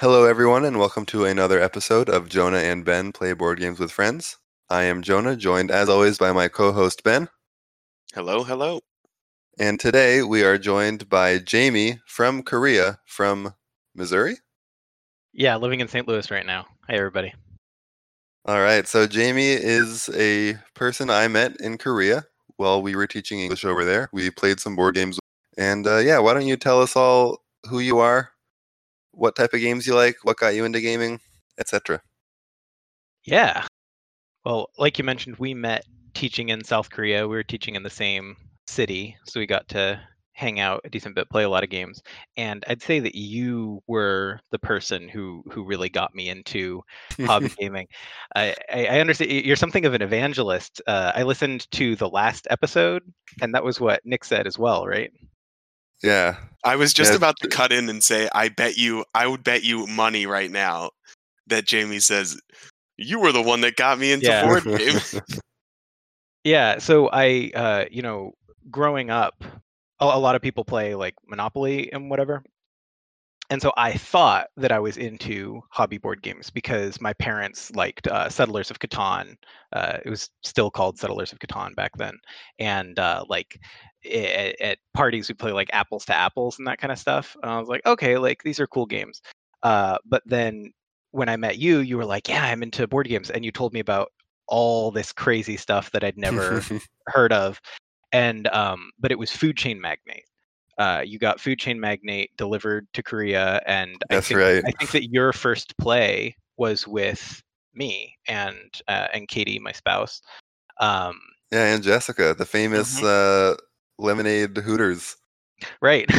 Hello, everyone, and welcome to another episode of Jonah and Ben Play Board Games with Friends. I am Jonah, joined as always by my co-host Ben. Hello, hello. And today we are joined by Jamie from Korea, from Missouri. Yeah, living in St. Louis right now. Hey, everybody. All right, so Jamie is a person I met in Korea while we were teaching English over there. We played some board games. And why don't you tell us all who you are, what type of games you like, what got you into gaming, etc. Yeah. Well, like you mentioned, we met teaching in South Korea. We were teaching in the same city, so we got to hang out a decent bit, play a lot of games. And I'd say that you were the person who really got me into hobby gaming. I understand you're something of an evangelist. I listened to the last episode, and that was what Nick said as well, right? Yeah. I was just about to cut in and say, I would bet you money right now that Jamie says, you were the one that got me into board games. Yeah, so I, growing up, a lot of people play like Monopoly and whatever. And so I thought that I was into hobby board games because my parents liked Settlers of Catan. It was still called Settlers of Catan back then. And at parties, we play like Apples to Apples and that kind of stuff. And I was like, okay, like these are cool games. But then when I met you, you were like, yeah, I'm into board games. And you told me about all this crazy stuff that I'd never heard of. And but it was Food Chain Magnate. You got Food Chain Magnate delivered to Korea, and That's right. I think that your first play was with me and Katie, my spouse. And Jessica, the famous lemonade Hooters. Right.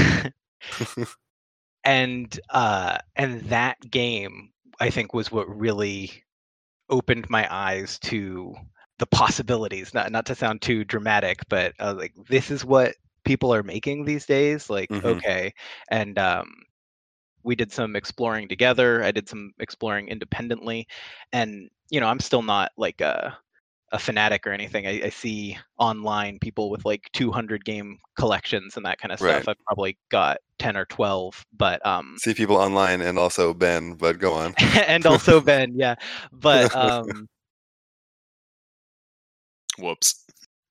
and that game, I think, was what really opened my eyes to the possibilities. Not to sound too dramatic, but like this is what people are making these days. Like, okay. And we did some exploring together. I did some exploring independently. And, I'm still not like a fanatic or anything. I see online people with like 200 game collections and that kind of stuff. Right. I've probably got 10 or 12, but see people online and also Ben, but go on. and also Ben, yeah. But whoops.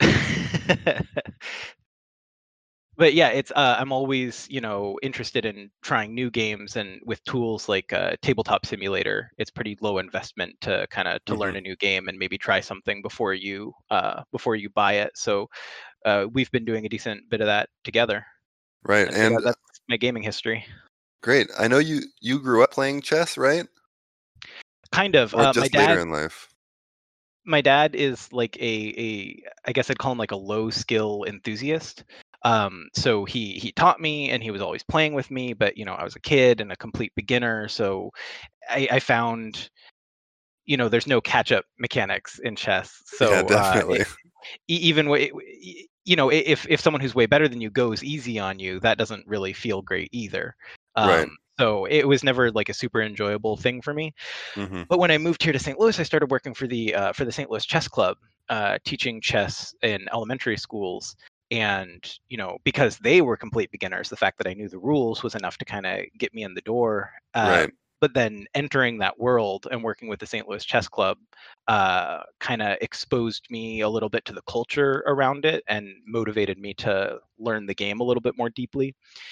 But yeah, it's I'm always, interested in trying new games, and with tools like Tabletop Simulator, it's pretty low investment to kind of learn a new game and maybe try something before you buy it. So we've been doing a decent bit of that together. Right, and that's my gaming history. Great. I know you grew up playing chess, right? Kind of. Or just later in life. My dad is like I guess I'd call him like a low skill enthusiast. So he taught me, and he was always playing with me, but I was a kid and a complete beginner, so I found there's no catch up mechanics in chess. So yeah, definitely. Even if someone who's way better than you goes easy on you, that doesn't really feel great either. Right. So it was never like a super enjoyable thing for me. But when I moved here to St. Louis, I started working for the St. Louis Chess Club, teaching chess in elementary schools. And because they were complete beginners, the fact that I knew the rules was enough to kind of get me in the door. Right. But then entering that world and working with the St. Louis Chess Club kind of exposed me a little bit to the culture around it and motivated me to learn the game a little bit more deeply.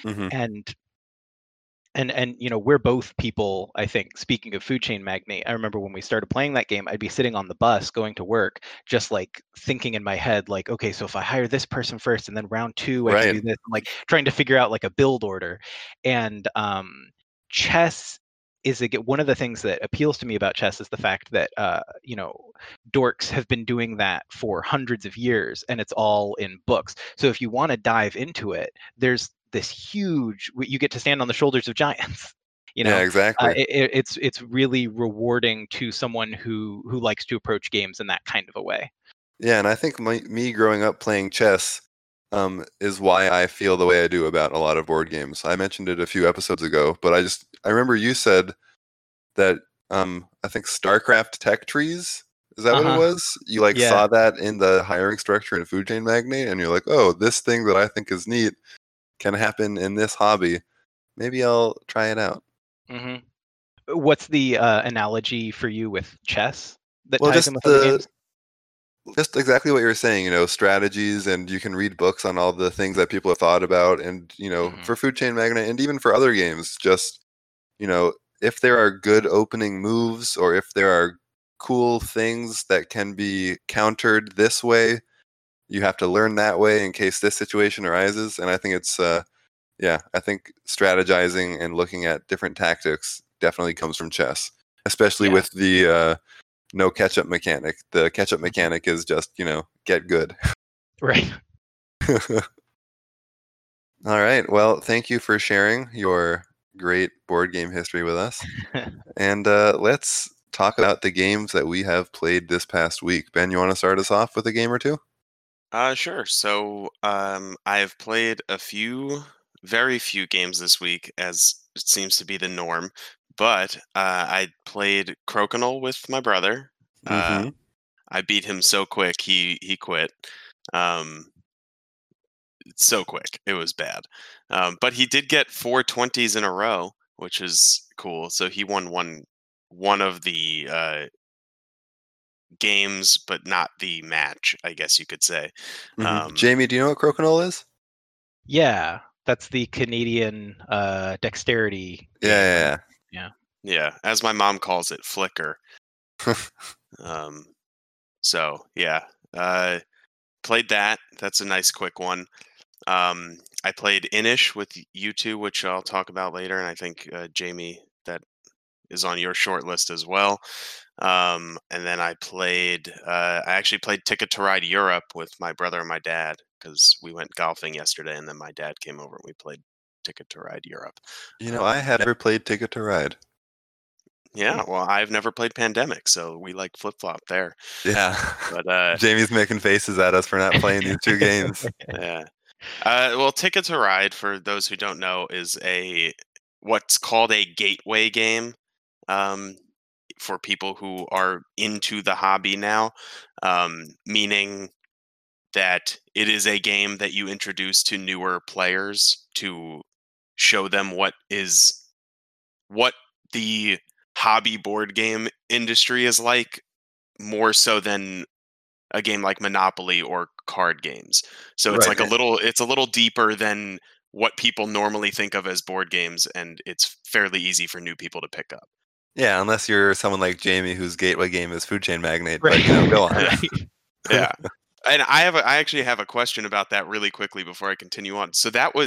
And we're both people, I think, speaking of Food Chain Magnate, I remember when we started playing that game, I'd be sitting on the bus going to work, just like thinking in my head, like, okay, so if I hire this person first and then round two, I can do this, like trying to figure out like a build order. And chess is one of the things that appeals to me about chess is the fact that, dorks have been doing that for hundreds of years, and it's all in books. So if you want to dive into it, there's this huge, you get to stand on the shoulders of giants. Yeah, exactly. It's really rewarding to someone who likes to approach games in that kind of a way. Yeah, and I think me growing up playing chess is why I feel the way I do about a lot of board games. I mentioned it a few episodes ago, but I remember you said that I think StarCraft tech trees, is that what it was? You saw that in the hiring structure in Food Chain Magnate, and you're like, oh, this thing that I think is neat can happen in this hobby. Maybe I'll try it out. What's the analogy for you with chess that Well, ties in with other games? just exactly what you're saying, strategies, and you can read books on all the things that people have thought about, and Mhm. for Food Chain Magnate and even for other games, just if there are good opening moves or if there are cool things that can be countered this way, you have to learn that way in case this situation arises. And I think it's I think strategizing and looking at different tactics definitely comes from chess, especially Yeah. with the no catch-up mechanic. The catch-up mechanic is just, get good. Right. All right. Well, thank you for sharing your great board game history with us. And let's talk about the games that we have played this past week. Ben, you want to start us off with a game or two? Sure. So, I've played very few games this week, as it seems to be the norm. But I played Crokinole with my brother. Uh, Mm-hmm. I beat him so quick, he quit. Um, so quick, it was bad. But he did get 420s in a row, which is cool. So he won one of the games, but not the match, I guess you could say. Mm-hmm. Jamie, do you know what Crokinole is? Yeah, that's the Canadian dexterity game, Yeah. right? Yeah. Yeah, as my mom calls it, flicker. Um, so yeah, uh, played that. That's a nice quick one. I played Inish with you two, which I'll talk about later, and I think Jamie, that is on your short list as well. And then I played. I actually played Ticket to Ride Europe with my brother and my dad because we went golfing yesterday, and then my dad came over and we played Ticket to Ride Europe. I had never played Ticket to Ride. Yeah, well, I've never played Pandemic, so we like flip flop there. Yeah. But Jamie's making faces at us for not playing these two games. yeah. Well, Ticket to Ride, for those who don't know, is what's called a gateway game. Um, for people who are into the hobby now, meaning that it is a game that you introduce to newer players to show them what the hobby board game industry is like, more so than a game like Monopoly or card games. So it's Right. like it's a little deeper than what people normally think of as board games, and it's fairly easy for new people to pick up. Yeah, unless you're someone like Jamie whose gateway game is Food Chain Magnate. Right. But go on. Right. Yeah. And I actually have a question about that really quickly before I continue on.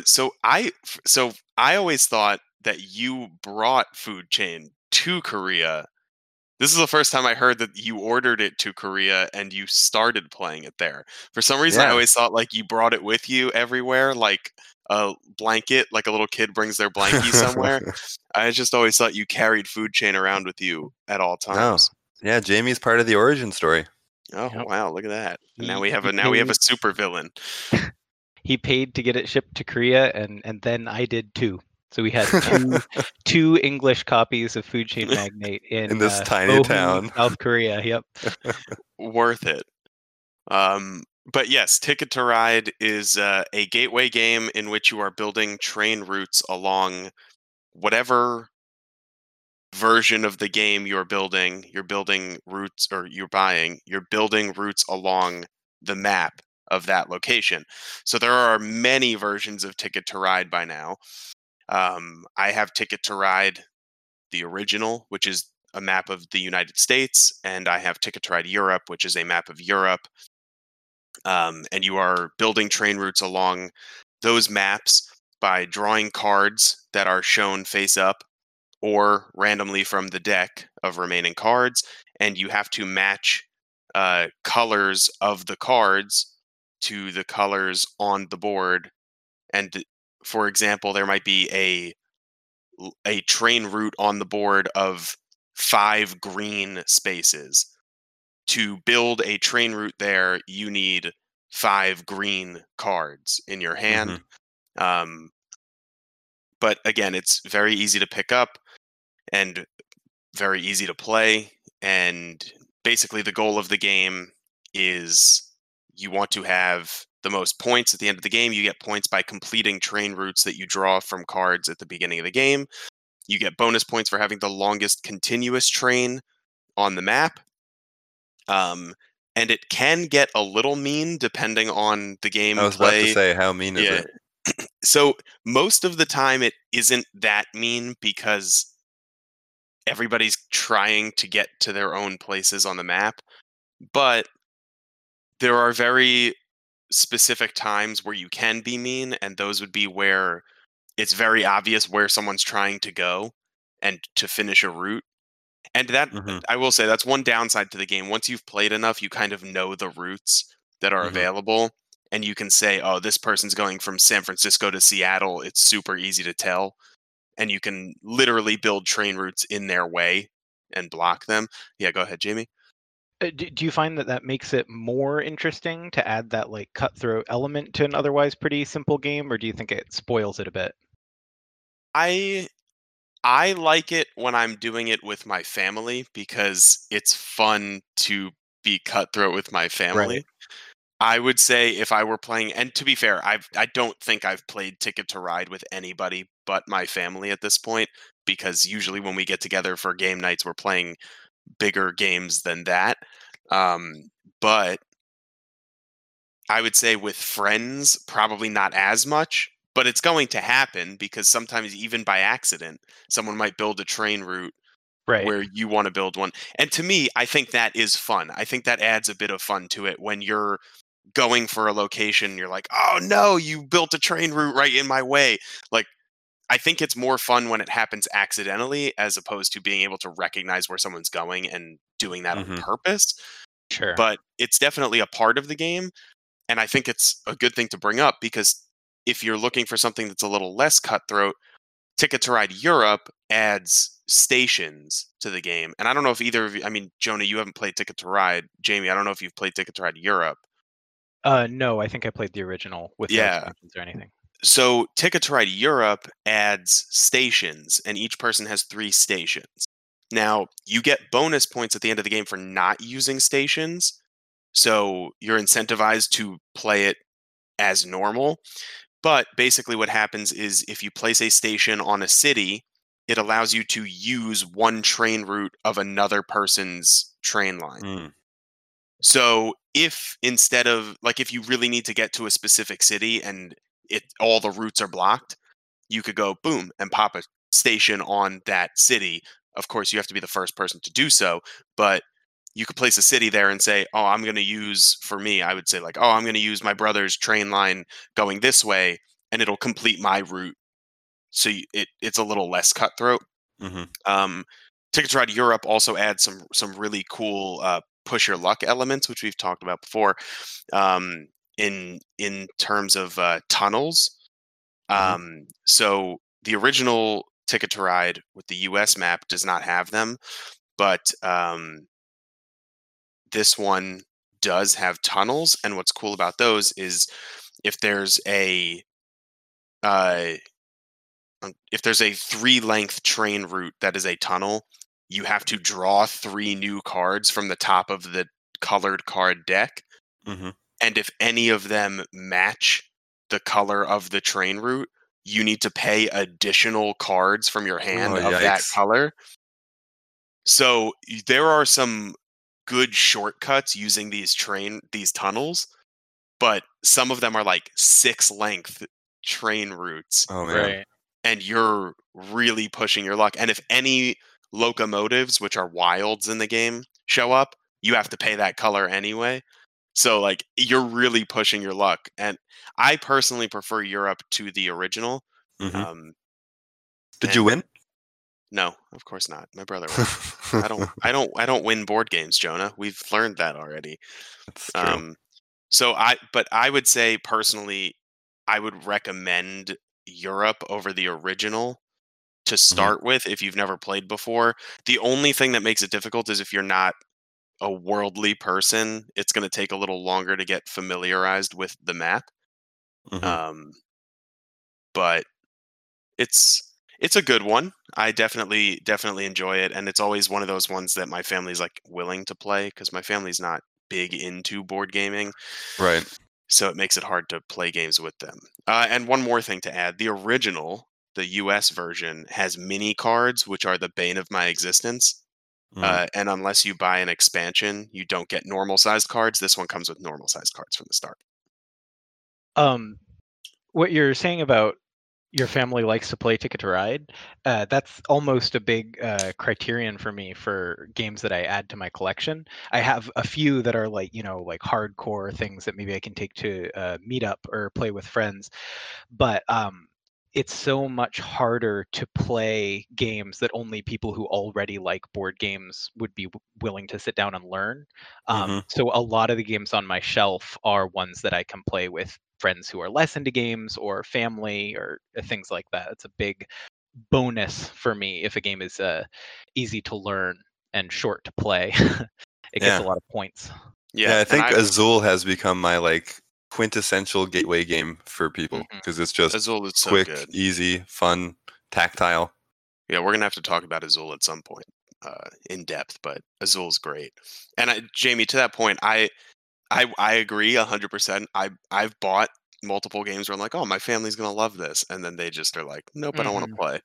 So I always thought that you brought Food Chain to Korea. This is the first time I heard that you ordered it to Korea and you started playing it there. For some reason, I Yeah. always thought like you brought it with you everywhere, like a blanket, like a little kid brings their blankie somewhere. I just always thought you carried Food Chain around with you at all No. times. Yeah, Jamie's part of the origin story. Oh Yep. wow, look at that! And now we He have he a paid super villain. he paid to get it shipped to Korea, and then I did too. So we had two English copies of Food Chain Magnate in this tiny Bohung, town. South Korea. Yep. Worth it. But yes, Ticket to Ride is a gateway game in which you are building train routes along whatever version of the game you're building. You're building routes, or you're building routes along the map of that location. So there are many versions of Ticket to Ride by now. I have Ticket to Ride, the original, which is a map of the United States, and I have Ticket to Ride Europe, which is a map of Europe. And you are building train routes along those maps by drawing cards that are shown face up or randomly from the deck of remaining cards, and you have to match colors of the cards to the colors on the board. And for example, there might be a train route on the board of 5 green spaces. To build a train route there, you need 5 green cards in your hand. But again, it's very easy to pick up and very easy to play. And basically, the goal of the game is you want to have the most points at the end of the game. You get points by completing train routes that you draw from cards at the beginning of the game. You get bonus points for having the longest continuous train on the map. And it can get a little mean depending on the game I was about to play. say, how mean is Yeah. it? So most of the time it isn't that mean because everybody's trying to get to their own places on the map. But there are very specific times where you can be mean, and those would be where it's very obvious where someone's trying to go and to finish a route. And that, Mhm. I will say, that's one downside to the game. Once you've played enough, you kind of know the routes that are Mhm. available, and you can say, oh, this person's going from San Francisco to Seattle. It's super easy to tell. And you can literally build train routes in their way and block them. Yeah, go ahead, Jamie. Do you find that that makes it more interesting to add that like cutthroat element to an otherwise pretty simple game, or do you think it spoils it a bit? I like it when I'm doing it with my family because it's fun to be cutthroat with my family. Right. I would say if I were playing, and to be fair, I don't think I've played Ticket to Ride with anybody but my family at this point, because usually when we get together for game nights, we're playing bigger games than that. But I would say with friends, probably not as much, but it's going to happen because sometimes, even by accident, someone might build a train route Right. where you want to build one. And to me, I think that is fun. I think that adds a bit of fun to it when you're going for a location, you're like, oh no, you built a train route right in my way. Like, I think it's more fun when it happens accidentally as opposed to being able to recognize where someone's going and doing that on Mhm. purpose. Sure. But it's definitely a part of the game. And I think it's a good thing to bring up because if you're looking for something that's a little less cutthroat, Ticket to Ride Europe adds stations to the game. And I don't know if either of you, I mean, Jonah, you haven't played Ticket to Ride. Jamie, I don't know if you've played Ticket to Ride Europe. No, I think I played the original with no Yeah. expansions or anything. So Ticket to Ride Europe adds stations, and each person has 3 stations. Now, you get bonus points at the end of the game for not using stations. So you're incentivized to play it as normal. But basically, what happens is if you place a station on a city, it allows you to use one train route of another person's train line. Mm. So if instead of like if you really need to get to a specific city and all the routes are blocked, you could go boom and pop a station on that city. Of course, you have to be the first person to do so, but you could place a city there and say, "Oh, I'm going to use for me." I would say like, "Oh, I'm going to use my brother's train line going this way, and it'll complete my route." So it's a little less cutthroat. Mhm. Ticket to Ride Europe also adds some really cool push your luck elements, which we've talked about before. In terms of tunnels, Mhm. so the original Ticket to Ride with the US map does not have them, but this one does have tunnels. And what's cool about those is if there's a uh, if there's a 3 length train route that is a tunnel, you have to draw 3 new cards from the top of the colored card deck. Mhm. And if any of them match the color of the train route, you need to pay additional cards from your hand Oh, of that yikes. color. So there are some good shortcuts using these tunnels, but some of them are like 6 length train routes, Oh, man. Right. and you're really pushing your luck. And if any locomotives, which are wilds in the game, show up, you have to pay that color anyway. So like you're really pushing your luck. And I personally prefer Europe to the original. Mhm. Um, Did you and win? no, of course not. My brother won. I don't win board games, Jonah. We've learned that already. That's true. Um, but I would say personally, I would recommend Europe over the original to start with if you've never played before. The only thing that makes it difficult is if you're not a worldly person, it's going to take a little longer to get familiarized with the map. Mhm. Um, but it's a good one. I definitely enjoy it, and it's always one of those ones that my family's like willing to play because my family's not big into board gaming, Right. so it makes it hard to play games with them. And one more thing to add: the original the US version has mini cards, which are the bane of my existence. And unless you buy an expansion, you don't get normal sized cards. This one comes with normal sized cards from the start. What you're saying about your family likes to play Ticket to Ride, that's almost a big criterion for me for games that I add to my collection. I have a few that are like, like hardcore things that maybe I can take to meet up or play with friends. But it's so much harder to play games that only people who already like board games would be willing to sit down and learn. So a lot of the games on my shelf are ones that I can play with friends who are less into games or family or things like that. It's a big bonus for me if a game is easy to learn and short to play. It gets a lot of points. Yeah, I think Azul has become my quintessential gateway game for people because it's just Azul is so quick, good. easy, fun, tactile. Yeah, we're gonna have to talk about Azul at some point in depth, but Azul's great. And Jamie, to that point, I agree 100%. I've bought multiple games where I'm like, oh, my family's gonna love this, and then they just are like, nope, I don't want to play.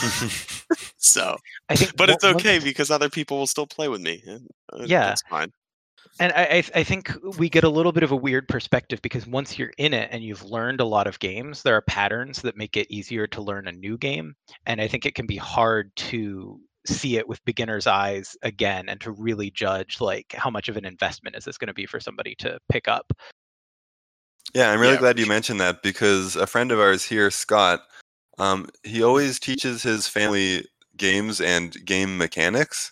So, I think, but it's okay because other people will still play with me. Yeah, that's fine. And I think we get a little bit of a weird perspective because once you're in it and you've learned a lot of games, there are patterns that make it easier to learn a new game. And I think it can be hard to see it with beginner's eyes again and to really judge how much of an investment is this going to be for somebody to pick up. Yeah, I'm really glad you mentioned that because a friend of ours here, Scott, he always teaches his family games and game mechanics.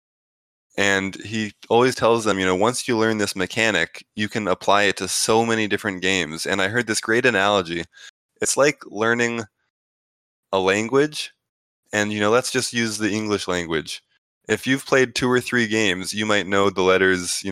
And he always tells them, once you learn this mechanic, you can apply it to so many different games. And I heard this great analogy. It's like learning a language. And, let's just use the English language. If you've played 2 or 3 games, you might know the letters,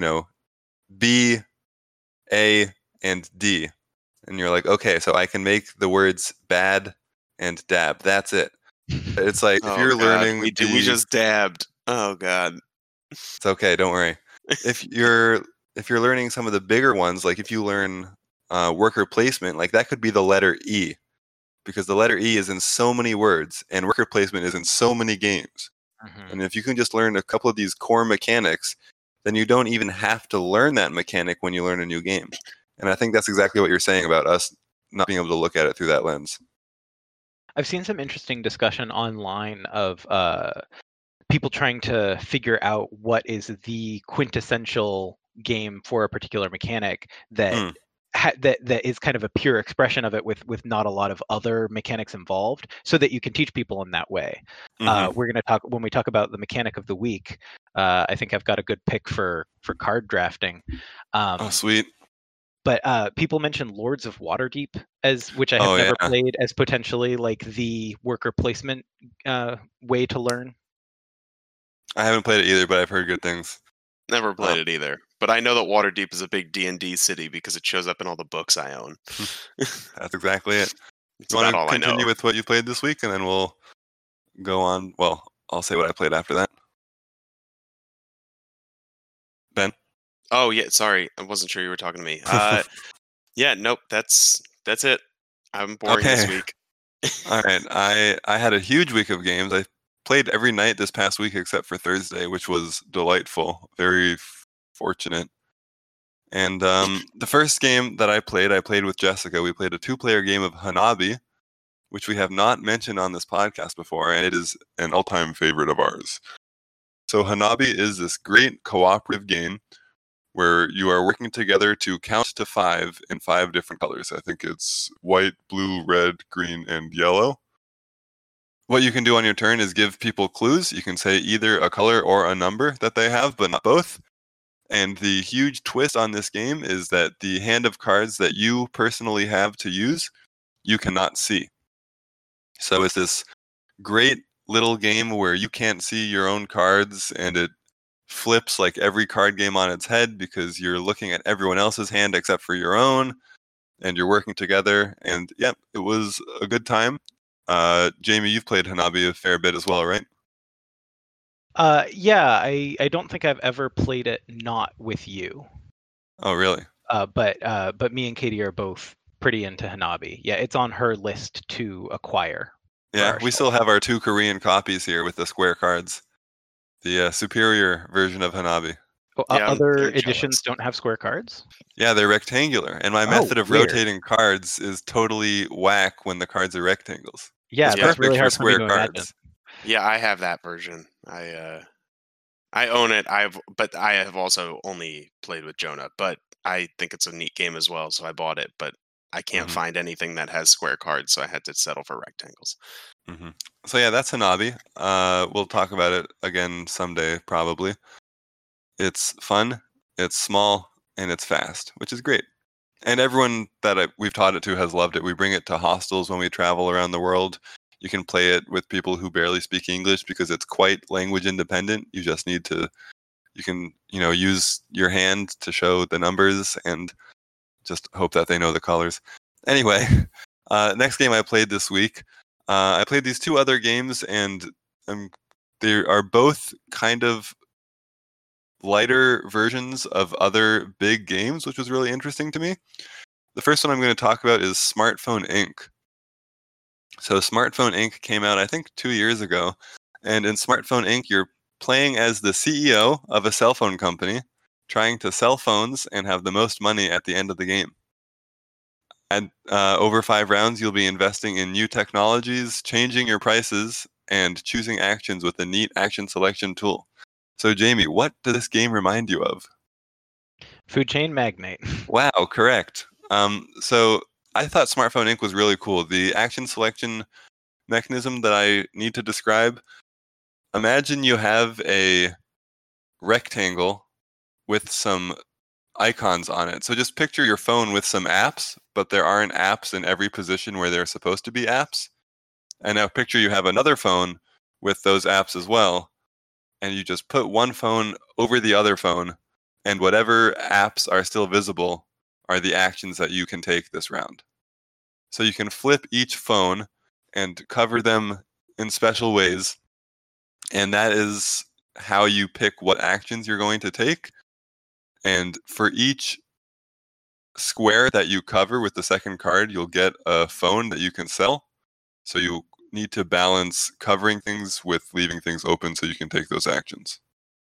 B, A, and D. And you're like, okay, so I can make the words bad and dab. That's it. It's like if you're learning... We just dabbed. Oh, God. It's okay, don't worry. If you're learning some of the bigger ones, like if you learn worker placement, that could be the letter E, because the letter E is in so many words, and worker placement is in so many games. And if you can just learn a couple of these core mechanics, then you don't even have to learn that mechanic when you learn a new game. And I think that's exactly what you're saying about us not being able to look at it through that lens. I've seen some interesting discussion online of people trying to figure out what is the quintessential game for a particular mechanic that that is kind of a pure expression of it with not a lot of other mechanics involved, so that you can teach people in that way. We're going to talk when we talk about the mechanic of the week. I think I've got a good pick for card drafting. Oh, sweet. But people mentioned Lords of Waterdeep which I have never played, as potentially the worker placement way to learn. I haven't played it either, but I've heard good things. Never played it either. But I know that Waterdeep is a big D&D city because it shows up in all the books I own. That's exactly it. You want to continue with what you played this week, and then we'll go on? Well, I'll say what I played after that. Ben? Oh, yeah, sorry. I wasn't sure you were talking to me. Yeah, nope, that's it. I'm boring this week. All right. I had a huge week of games. I played every night this past week except for Thursday, which was delightful. Very fortunate. And the first game that I played with Jessica. We played a 2-player game of Hanabi, which we have not mentioned on this podcast before, and it is an all-time favorite of ours. So Hanabi is this great cooperative game where you are working together to count to 5 in 5 different colors. I think it's white, blue, red, green, and yellow. What you can do on your turn is give people clues. You can say either a color or a number that they have, but not both. And the huge twist on this game is that the hand of cards that you personally have to use, you cannot see. So it's this great little game where you can't see your own cards, and it flips every card game on its head because you're looking at everyone else's hand except for your own, and you're working together. And yeah, it was a good time. Jamie, you've played Hanabi a fair bit as well, right? Yeah, I don't think I've ever played it not with you. Oh, really? But me and Katie are both pretty into Hanabi. Yeah, it's on her list to acquire. Yeah, we ourselves. still have our 2 Korean copies here with the square cards. The superior version of Hanabi. Oh, Yeah, I'm other very editions jealous. don't have square cards? Yeah, they're rectangular, and my Oh, method of weird. rotating cards is totally whack when the cards are rectangles. Yeah, It's Yeah. that's perfect really for hard for me square to imagine. cards. Yeah, I have that version. I own it. But I have also only played with Jonah. But I think it's a neat game as well, so I bought it. But I can't Mhm. find anything that has square cards, so I had to settle for rectangles. Mhm. So yeah, that's Hanabi. We'll talk about it again someday, probably. It's fun, it's small, and it's fast, which is great. And everyone that we've taught it to has loved it. We bring it to hostels when we travel around the world. You can play it with people who barely speak English because it's quite language independent. You just need to, you can, use your hand to show the numbers and just hope that they know the colors. Anyway, next game I played this week, I played these 2 other games, and they are both kind of lighter versions of other big games, which was really interesting to me. The first one I'm going to talk about is Smartphone Inc. So Smartphone Inc. came out, I think, 2 years ago. And in Smartphone Inc., you're playing as the CEO of a cell phone company, trying to sell phones and have the most money at the end of the game. And over 5 rounds, you'll be investing in new technologies, changing your prices, and choosing actions with a neat action selection tool. So, Jamie, what does this game remind you of? Food chain magnate. Wow, correct. So I thought Smartphone Inc. was really cool. The action selection mechanism that I need to describe, imagine you have a rectangle with some icons on it. So just picture your phone with some apps, but there aren't apps in every position where they're supposed to be apps. And now picture you have another phone with those apps as well, and you just put one phone over the other phone, and whatever apps are still visible are the actions that you can take this round. So you can flip each phone and cover them in special ways, and that is how you pick what actions you're going to take. And for each square that you cover with the second card, you'll get a phone that you can sell. So you need to balance covering things with leaving things open so you can take those actions.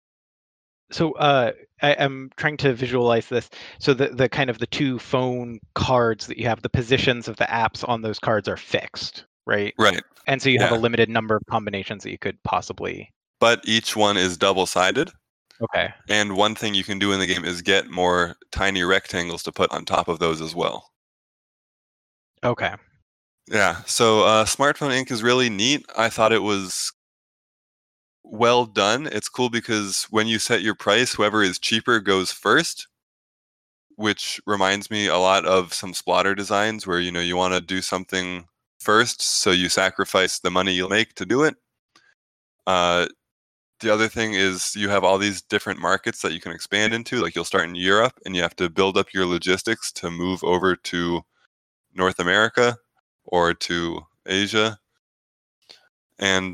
So I'm trying to visualize this. So the kind of the 2 phone cards that you have, the positions of the apps on those cards are fixed, right? Right. And so you have a Yeah. limited number of combinations that you could possibly. But each one is double-sided. Okay. And one thing you can do in the game is get more tiny rectangles to put on top of those as well. Okay. Yeah, so Smartphone Inc. is really neat. I thought it was well done. It's cool because when you set your price, whoever is cheaper goes first, which reminds me a lot of some Splotter designs where you want to do something first, so you sacrifice the money you'll make to do it. The other thing is you have all these different markets that you can expand into. Like you'll start in Europe and you have to build up your logistics to move over to North America or to Asia. And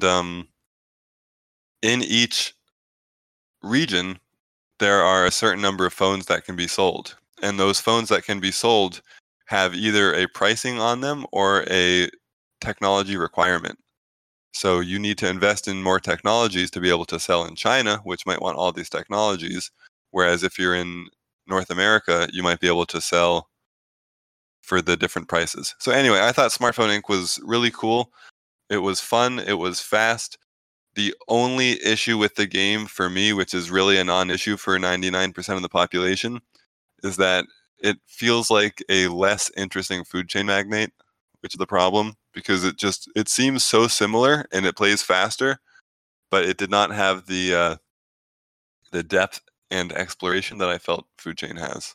in each region, there are a certain number of phones that can be sold. And those phones that can be sold have either a pricing on them or a technology requirement. So you need to invest in more technologies to be able to sell in China, which might want all these technologies. Whereas if you're in North America, you might be able to sell for the different prices. So anyway, I thought Smartphone Inc. was really cool. It was fun. It was fast. The only issue with the game for me, which is really a non-issue for 99% of the population, is that it feels like a less interesting food chain magnate, which is the problem because it seems so similar and it plays faster, but it did not have the depth and exploration that I felt Food Chain has.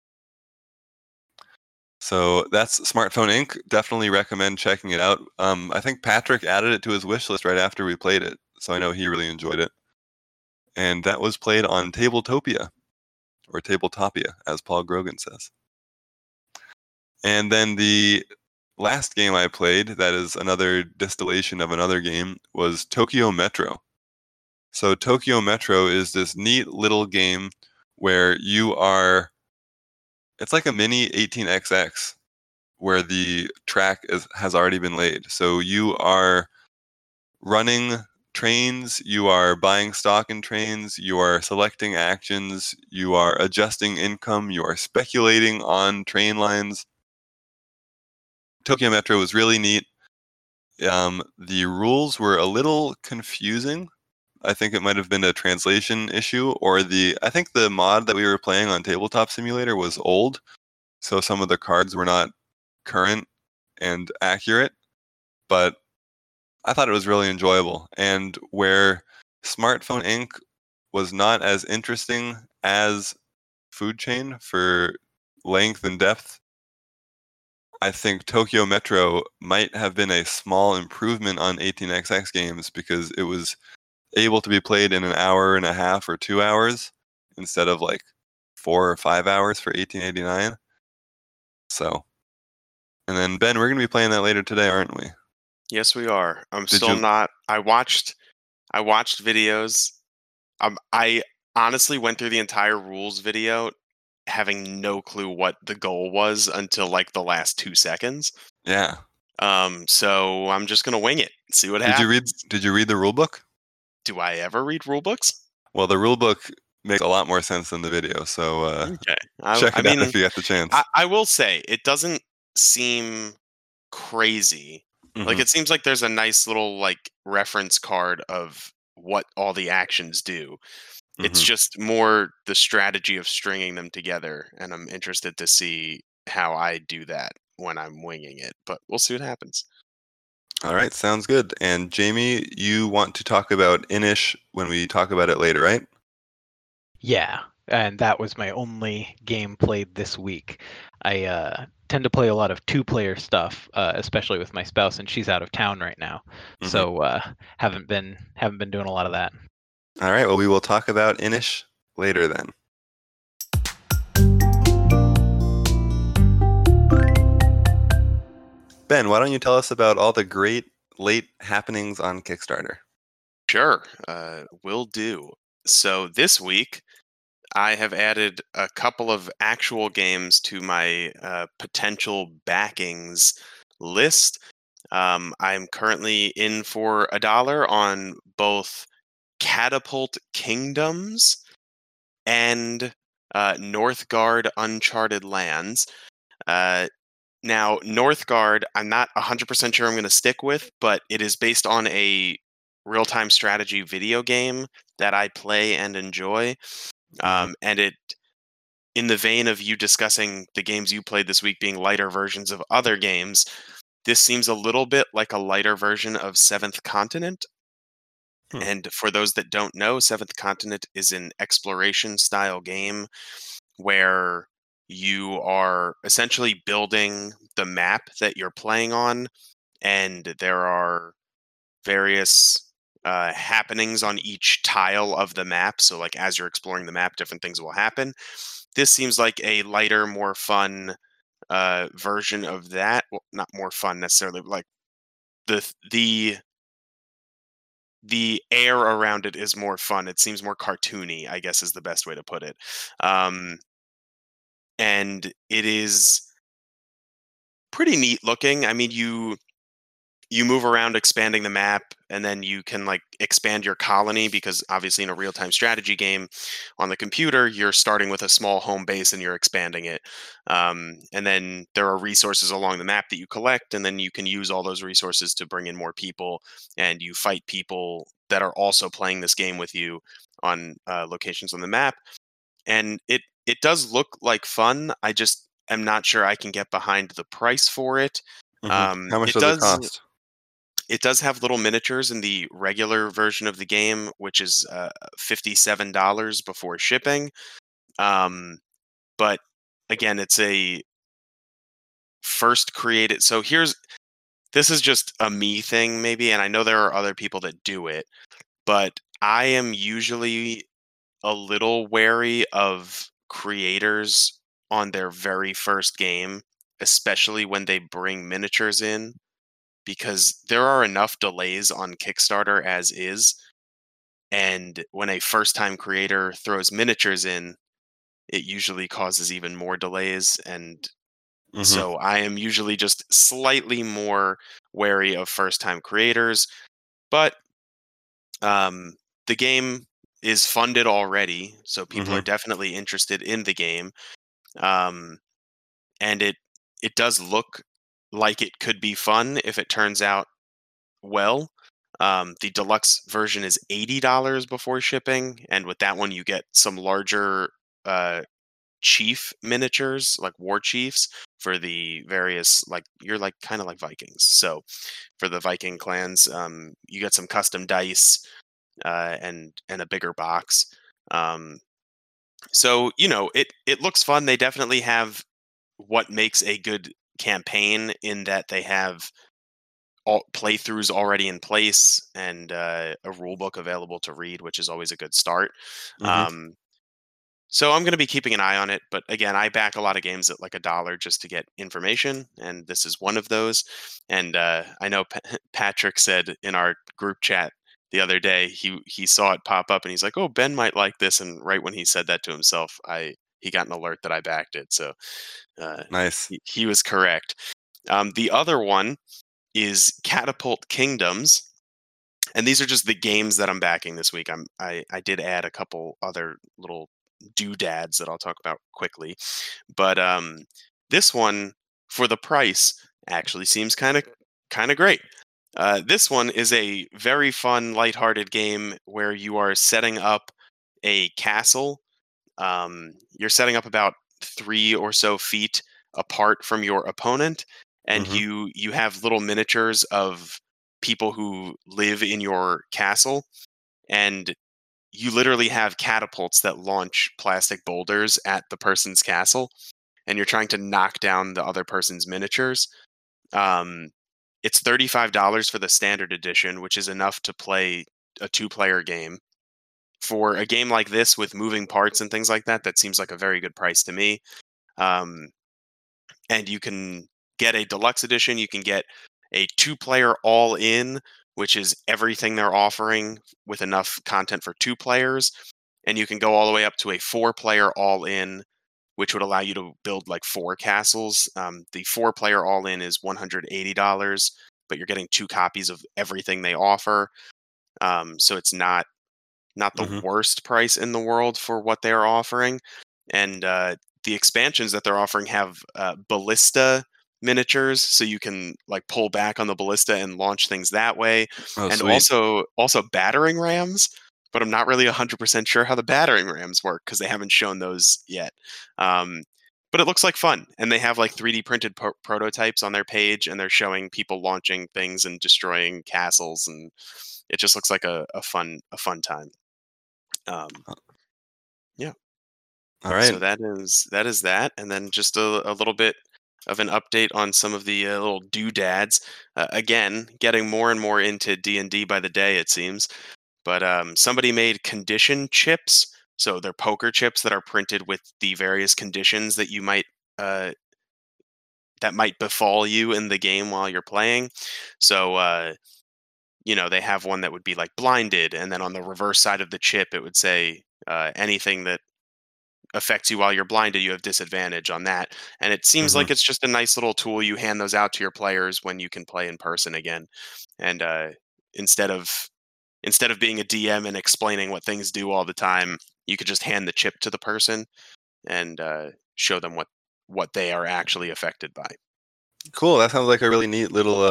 So that's Smartphone Inc. Definitely recommend checking it out. I think Patrick added it to his wish list right after we played it, so I know he really enjoyed it. And that was played on Tabletopia, or Tabletopia, as Paul Grogan says. And then the last game I played, that is another distillation of another game, was Tokyo Metro. So Tokyo Metro is this neat little game where it's like a mini 18XX, where the track has already been laid. So you are running trains, you are buying stock in trains, you are selecting actions, you are adjusting income, you are speculating on train lines. Tokyo Metro was really neat. The rules were a little confusing. I think it might have been a translation issue, or I think the mod that we were playing on Tabletop Simulator was old, so some of the cards were not current and accurate, but I thought it was really enjoyable. And where Smartphone Inc. was not as interesting as Food Chain for length and depth, I think Tokyo Metro might have been a small improvement on 18xx games because it was able to be played in an hour and a half or 2 hours instead of like 4 or 5 hours for 1889. So, and then Ben, we're going to be playing that later today, aren't we? Yes, we are. I'm Did still you- not. I watched videos. I honestly went through the entire rules video having no clue what the goal was until like the last 2 seconds. Yeah. So I'm just gonna wing it. See what happens. Did you read the rule book? Do I ever read rule books? Well, the rule book makes a lot more sense than the video, so Okay. check I it out mean, if you get the chance. I will say it doesn't seem crazy. Like Mhm. it seems like there's a nice little like reference card of what all the actions do. It's Mhm. just more the strategy of stringing them together, and I'm interested to see how I do that when I'm winging it. But we'll see what happens. All right, sounds good. And Jamie, you want to talk about Inish when we talk about it later, right? Yeah, and that was my only game played this week. I tend to play a lot of two-player stuff, especially with my spouse, and she's out of town right now, Mhm. so haven't been doing a lot of that. All right, well, we will talk about Inish later then. Ben, why don't you tell us about all the great late happenings on Kickstarter? Sure, will do. So this week, I have added a couple of actual games to my potential backings list. I'm currently in for $1 on both Catapult Kingdoms and Northgard Uncharted Lands. Now, Northgard, I'm not 100% sure I'm going to stick with, but it is based on a real time strategy video game that I play and enjoy. And it, in the vein of you discussing the games you played this week being lighter versions of other games, this seems a little bit like a lighter version of Seventh Continent. Hmm. And for those that don't know, Seventh Continent is an exploration style game where you are essentially building the map that you're playing on, and there are various happenings on each tile of the map. So, like, as you're exploring the map, different things will happen. This seems like a lighter, more fun version of that. Well, not more fun necessarily, but like the the air around it is more fun. It seems more cartoony, I guess is the best way to put it. Um, and it is pretty neat looking. I mean, you move around expanding the map, and then you can like expand your colony, because obviously in a real-time strategy game on the computer you're starting with a small home base and you're expanding it, and then there are resources along the map that you collect, and then you can use all those resources to bring in more people, and you fight people that are also playing this game with you on locations on the map. And it does look like fun. I just am not sure I can get behind the price for it. How much It does it does cost? it does have little miniatures in the regular version of the game, which is $57 before shipping. But again, it's a first created. So this is just a me thing, maybe, and I know there are other people that do it, but I am usually a little wary of creators on their very first game, especially when they bring miniatures in, because there are enough delays on Kickstarter as is. And when a first time creator throws miniatures in, it usually causes even more delays. And Mhm. So I am usually just slightly more wary of first-time creators, but the game is funded already, so people are Mhm. definitely interested in the game. Um, and it does look like it could be fun if it turns out well. The deluxe version is $80 before shipping, and with that one you get some larger uh, chief miniatures, like war chiefs, for the various, like, you're like kind of like Vikings. So for the Viking clans, you get some custom dice and a bigger box. Um, so it looks fun. They definitely have what makes a good campaign in that they have all playthroughs already in place and a rule book available to read, which is always a good start. Mhm. Um, so I'm going to be keeping an eye on it. But again, I back a lot of games at like $1 just to get information, and this is one of those. And I know Patrick said in our group chat the other day he saw it pop up and he's like, "Oh, Ben might like this." And right when he said that to himself, he got an alert that I backed it. So Nice. he was correct. The other one is Catapult Kingdoms, and these are just the games that I'm backing this week. I did add a couple other little doodads that I'll talk about quickly, but this one for the price actually seems kind of great. This one is a very fun, lighthearted game where you are setting up a castle. You're setting up about 3 or so feet apart from your opponent, and Mhm. you have little miniatures of people who live in your castle, and you literally have catapults that launch plastic boulders at the person's castle, and you're trying to knock down the other person's miniatures. Um, it's $35 for the standard edition, which is enough to play a two-player game. For a game like this with moving parts and things like that, that seems like a very good price to me. Um, and you can get a deluxe edition. You can get a two-player all-in, which is everything they're offering with enough content for 2 players. And you can go all the way up to a 4-player all-in, which would allow you to build like 4 castles. The 4-player all-in is $180, but you're getting 2 copies of everything they offer. So it's not the Mhm. worst price in the world for what they're offering. And the expansions that they're offering have ballista miniatures, so you can like pull back on the ballista and launch things that way, Oh, and sweet. also battering rams. But I'm not really 100% sure how the battering rams work because they haven't shown those yet. Um, but it looks like fun, and they have like 3D printed prototypes on their page, and they're showing people launching things and destroying castles, and it just looks like a fun time. Um, Uh, yeah. All So right. that is that, and then just a little bit of an update on some of the little doodads. Again, getting more and more into D&D by the day, it seems. But somebody made condition chips, so they're poker chips that are printed with the various conditions uh, that might befall you in the game while you're playing. So they have one that would be like blinded, and then on the reverse side of the chip, it would say anything that affects you while you're blinded, you have disadvantage on that. And it seems Mhm. like it's just a nice little tool. You hand those out to your players when you can play in person again. And instead of instead of being a DM and explaining what things do all the time, you could just hand the chip to the person and show them what they are actually affected by. Cool. That sounds like a really neat little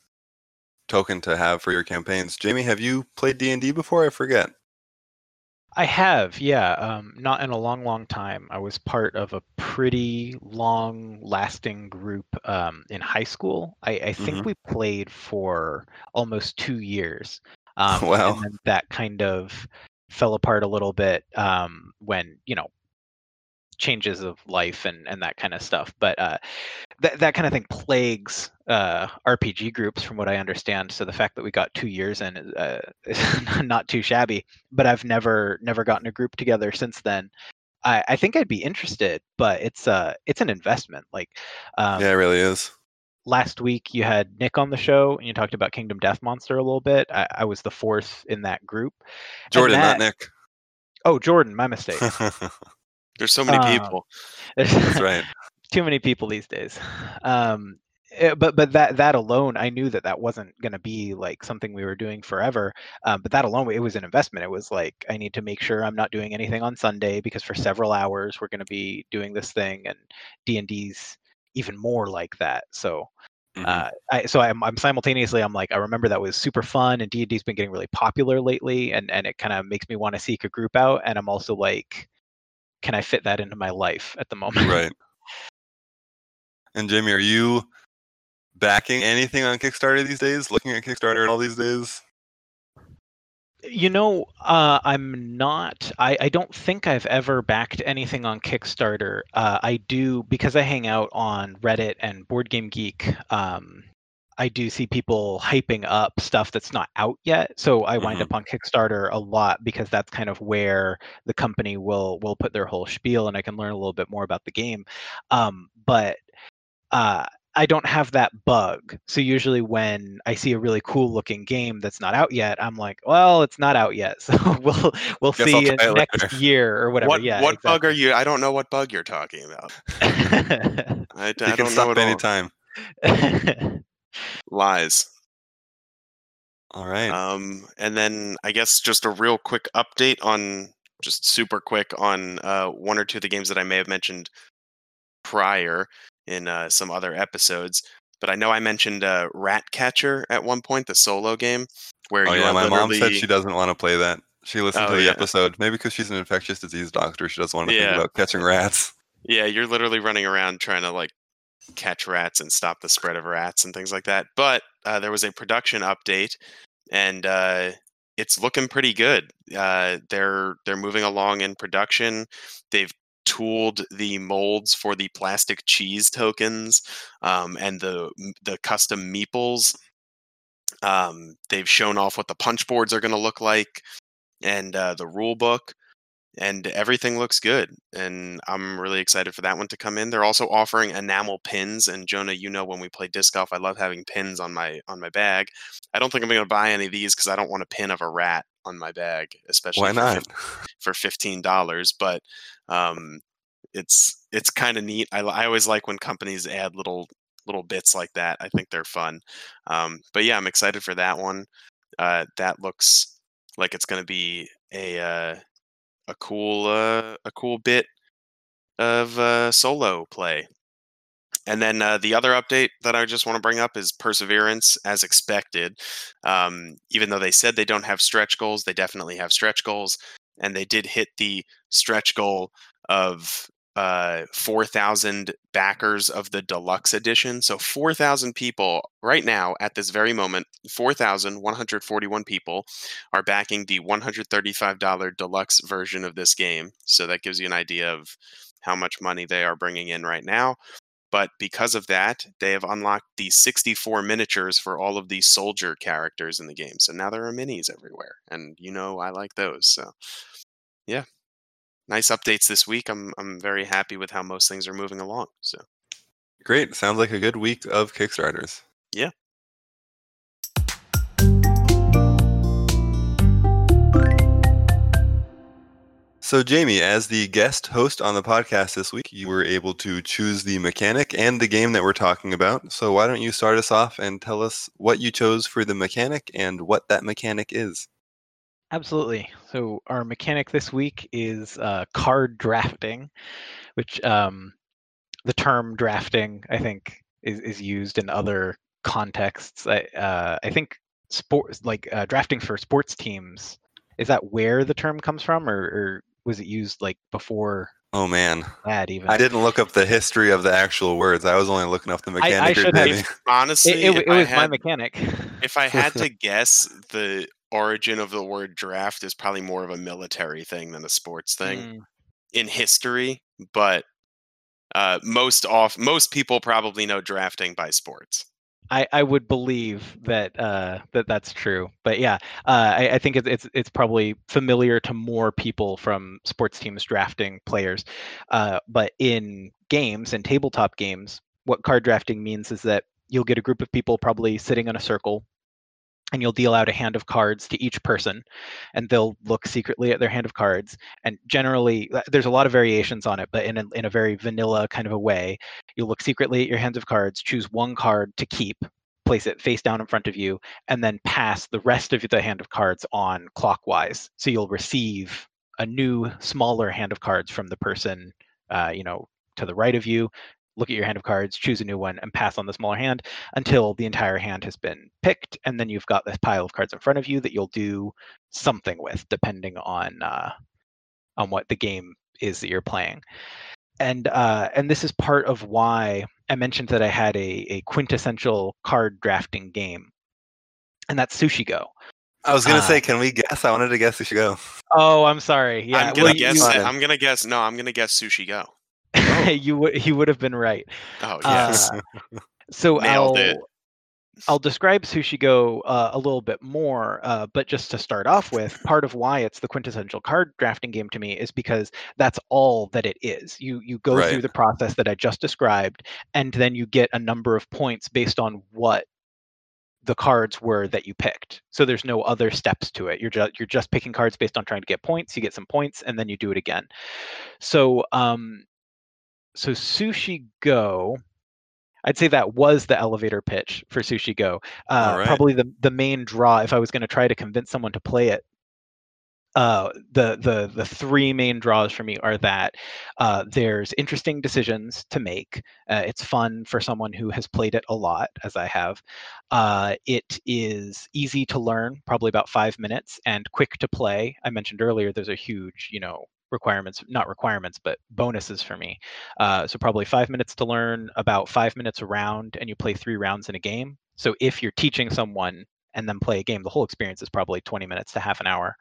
token to have for your campaigns. Jamie, have you played D&D before? I forget. I have, yeah. Not in a long, long time. I was part of a pretty long-lasting group in high school. I think Mhm. we played for almost 2 years, Wow. and then that kind of fell apart a little bit when changes of life and that kind of stuff. But that kind of thing plagues RPG groups, from what I understand. So the fact that we got 2 years in is not too shabby. But I've never gotten a group together since then. I think I'd be interested, but it's an investment. Like Yeah, it really is. last week, you had Nick on the show, and you talked about Kingdom Death Monster a little bit. I was the fourth in that group, and Jordan, not Nick. oh, Jordan, my mistake. There's so many Um, people. That's right. Too many people these days. But that alone, I knew that wasn't going to be like something we were doing forever. But that alone, it was an investment. It was like, I need to make sure I'm not doing anything on Sunday, because for several hours we're going to be doing this thing, and D&D's even more like that. So I'm simultaneously, I'm like, I remember that was super fun, and D&D's been getting really popular lately, and it kind of makes me want to seek a group out. And I'm also like, can I fit that into my life at the moment? Right. And Jamie, are you backing anything on Kickstarter these days? Looking at Kickstarter all these days? I'm not. I don't think I've ever backed anything on Kickstarter. I do, because I hang out on Reddit and Board Game Geek. I do see people hyping up stuff that's not out yet. So I wind up on Kickstarter a lot, because that's kind of where the company will put their whole spiel, and I can learn a little bit more about the game. But I don't have that bug. So usually when I see a really cool looking game that's not out yet, I'm like, well, it's not out yet. So we'll Guess see I'll try it next later. year or whatever. What Yeah. what bug are you? I don't know what bug you're talking about. I You don't can know stop at all. anytime. Lies. All right. And then I guess just a real quick update on, just super quick on one or two of the games that I may have mentioned prior in some other episodes. But I know I mentioned Ratcatcher at one point, the solo game, where Oh you yeah, are my mom said literally. she doesn't want to play that. She listened Oh, to the yeah. episode, maybe because she's an infectious disease doctor. She doesn't want to think Yeah. about catching rats. Yeah, you're literally running around trying to like catch rats and stop the spread of rats and things like that. But there was a production update, and it's looking pretty good. They're moving along in production. They've tooled the molds for the plastic cheese tokens, and the custom meeples. They've shown off what the punch boards are going to look like, and the rule book, and everything looks good. And I'm really excited for that one to come in. They're also offering enamel pins. And Jonah, when we play disc golf, I love having pins on my bag. I don't think I'm going to buy any of these, because I don't want a pin of a rat on my bag, especially Why not? for $15. But it's kind of neat. I always like when companies add little bits like that. I think they're fun. But yeah, I'm excited for that one. That looks like it's going to be a cool bit of solo play. And then the other update that I just want to bring up is Perseverance, as expected. Even though they said they don't have stretch goals, they definitely have stretch goals, and they did hit the stretch goal of 4,000 backers of the deluxe edition. So 4,000 people right now at this very moment, 4,141 people are backing the $135 deluxe version of this game. So that gives you an idea of how much money they are bringing in right now. But because of that, they have unlocked the 64 miniatures for all of these soldier characters in the game. So now there are minis everywhere, and I like those. So yeah. Nice updates this week. I'm very happy with how most things are moving along. So Great. Sounds like a good week of Kickstarters. yeah. So Jamie, as the guest host on the podcast this week, you were able to choose the mechanic and the game that we're talking about. So why don't you start us off and tell us what you chose for the mechanic and what that mechanic is? Absolutely. So our mechanic this week is card drafting, which the term drafting, I think, is used in other contexts. I think sports, like drafting for sports teams, is that where the term comes from, or was it used like before Oh man, that even? I didn't look up the history of the actual words. I was only looking up the mechanic. I should have. Jamie. Honestly, It was my mechanic. If I had to guess, the origin of the word draft is probably more of a military thing than a sports thing in history. But most people probably know drafting by sports. I would believe that that's true, but yeah, I think it's probably familiar to more people from sports teams drafting players. But in games and tabletop games, what card drafting means is that you'll get a group of people probably sitting in a circle, and you'll deal out a hand of cards to each person, and they'll look secretly at their hand of cards. And generally, there's a lot of variations on it, but in a very vanilla kind of a way, you'll look secretly at your hands of cards, choose one card to keep, place it face down in front of you, and then pass the rest of the hand of cards on clockwise. So you'll receive a new, smaller hand of cards from the person, to the right of you. Look at your hand of cards, choose a new one, and pass on the smaller hand until the entire hand has been picked. And then you've got this pile of cards in front of you that you'll do something with, depending on what the game is that you're playing. And this is part of why I mentioned that I had a quintessential card drafting game, and that's Sushi Go. I was gonna say, can we guess? I wanted to guess Sushi Go. Oh, I'm sorry. Yeah, I'm gonna guess. I'm gonna guess. No, I'm gonna guess Sushi Go. You would have been right. Oh yes. So Nailed it. I'll describe Sushi Go a little bit more, but just to start off with, part of why it's the quintessential card drafting game to me is because that's all that it is. You go through the process that I just described, and then you get a number of points based on what the cards were that you picked. So there's no other steps to it. You're just picking cards based on trying to get points. You get some points, and then you do it again. So so Sushi Go, I'd say that was the elevator pitch for Sushi Go. Probably the main draw, if I was going to try to convince someone to play it, the three main draws for me are that there's interesting decisions to make. It's fun for someone who has played it a lot, as I have. It is easy to learn, probably about 5 minutes, and quick to play. I mentioned earlier there's a huge, not requirements, but bonuses for me. So probably 5 minutes to learn, about 5 minutes a round, and you play 3 rounds in a game. So if you're teaching someone and then play a game, the whole experience is probably 20 minutes to half an hour.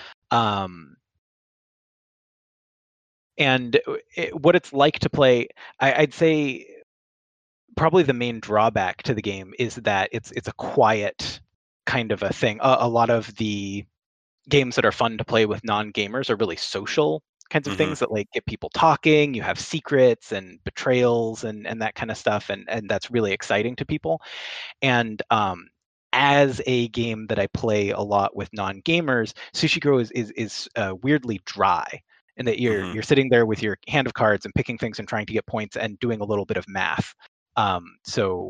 And what it's like to play, I'd say probably the main drawback to the game is that it's a quiet kind of a thing. A lot of the games that are fun to play with non-gamers are really social kinds of things that like get people talking. You have secrets and betrayals and that kind of stuff, and that's really exciting to people. And as a game that I play a lot with non-gamers, Sushi Go is weirdly dry, in that you're sitting there with your hand of cards and picking things and trying to get points and doing a little bit of math. So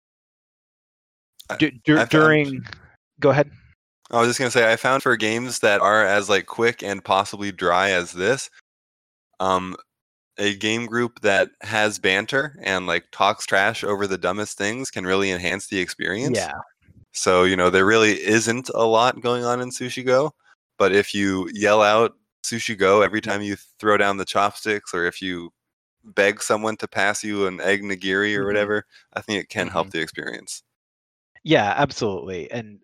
during, go ahead. I was just gonna say, I found for games that are as like quick and possibly dry as this, a game group that has banter and like talks trash over the dumbest things can really enhance the experience. Yeah. So, there really isn't a lot going on in Sushi Go, but if you yell out Sushi Go every time you throw down the chopsticks, or if you beg someone to pass you an egg nigiri or whatever, I think it can help the experience. Yeah, absolutely. And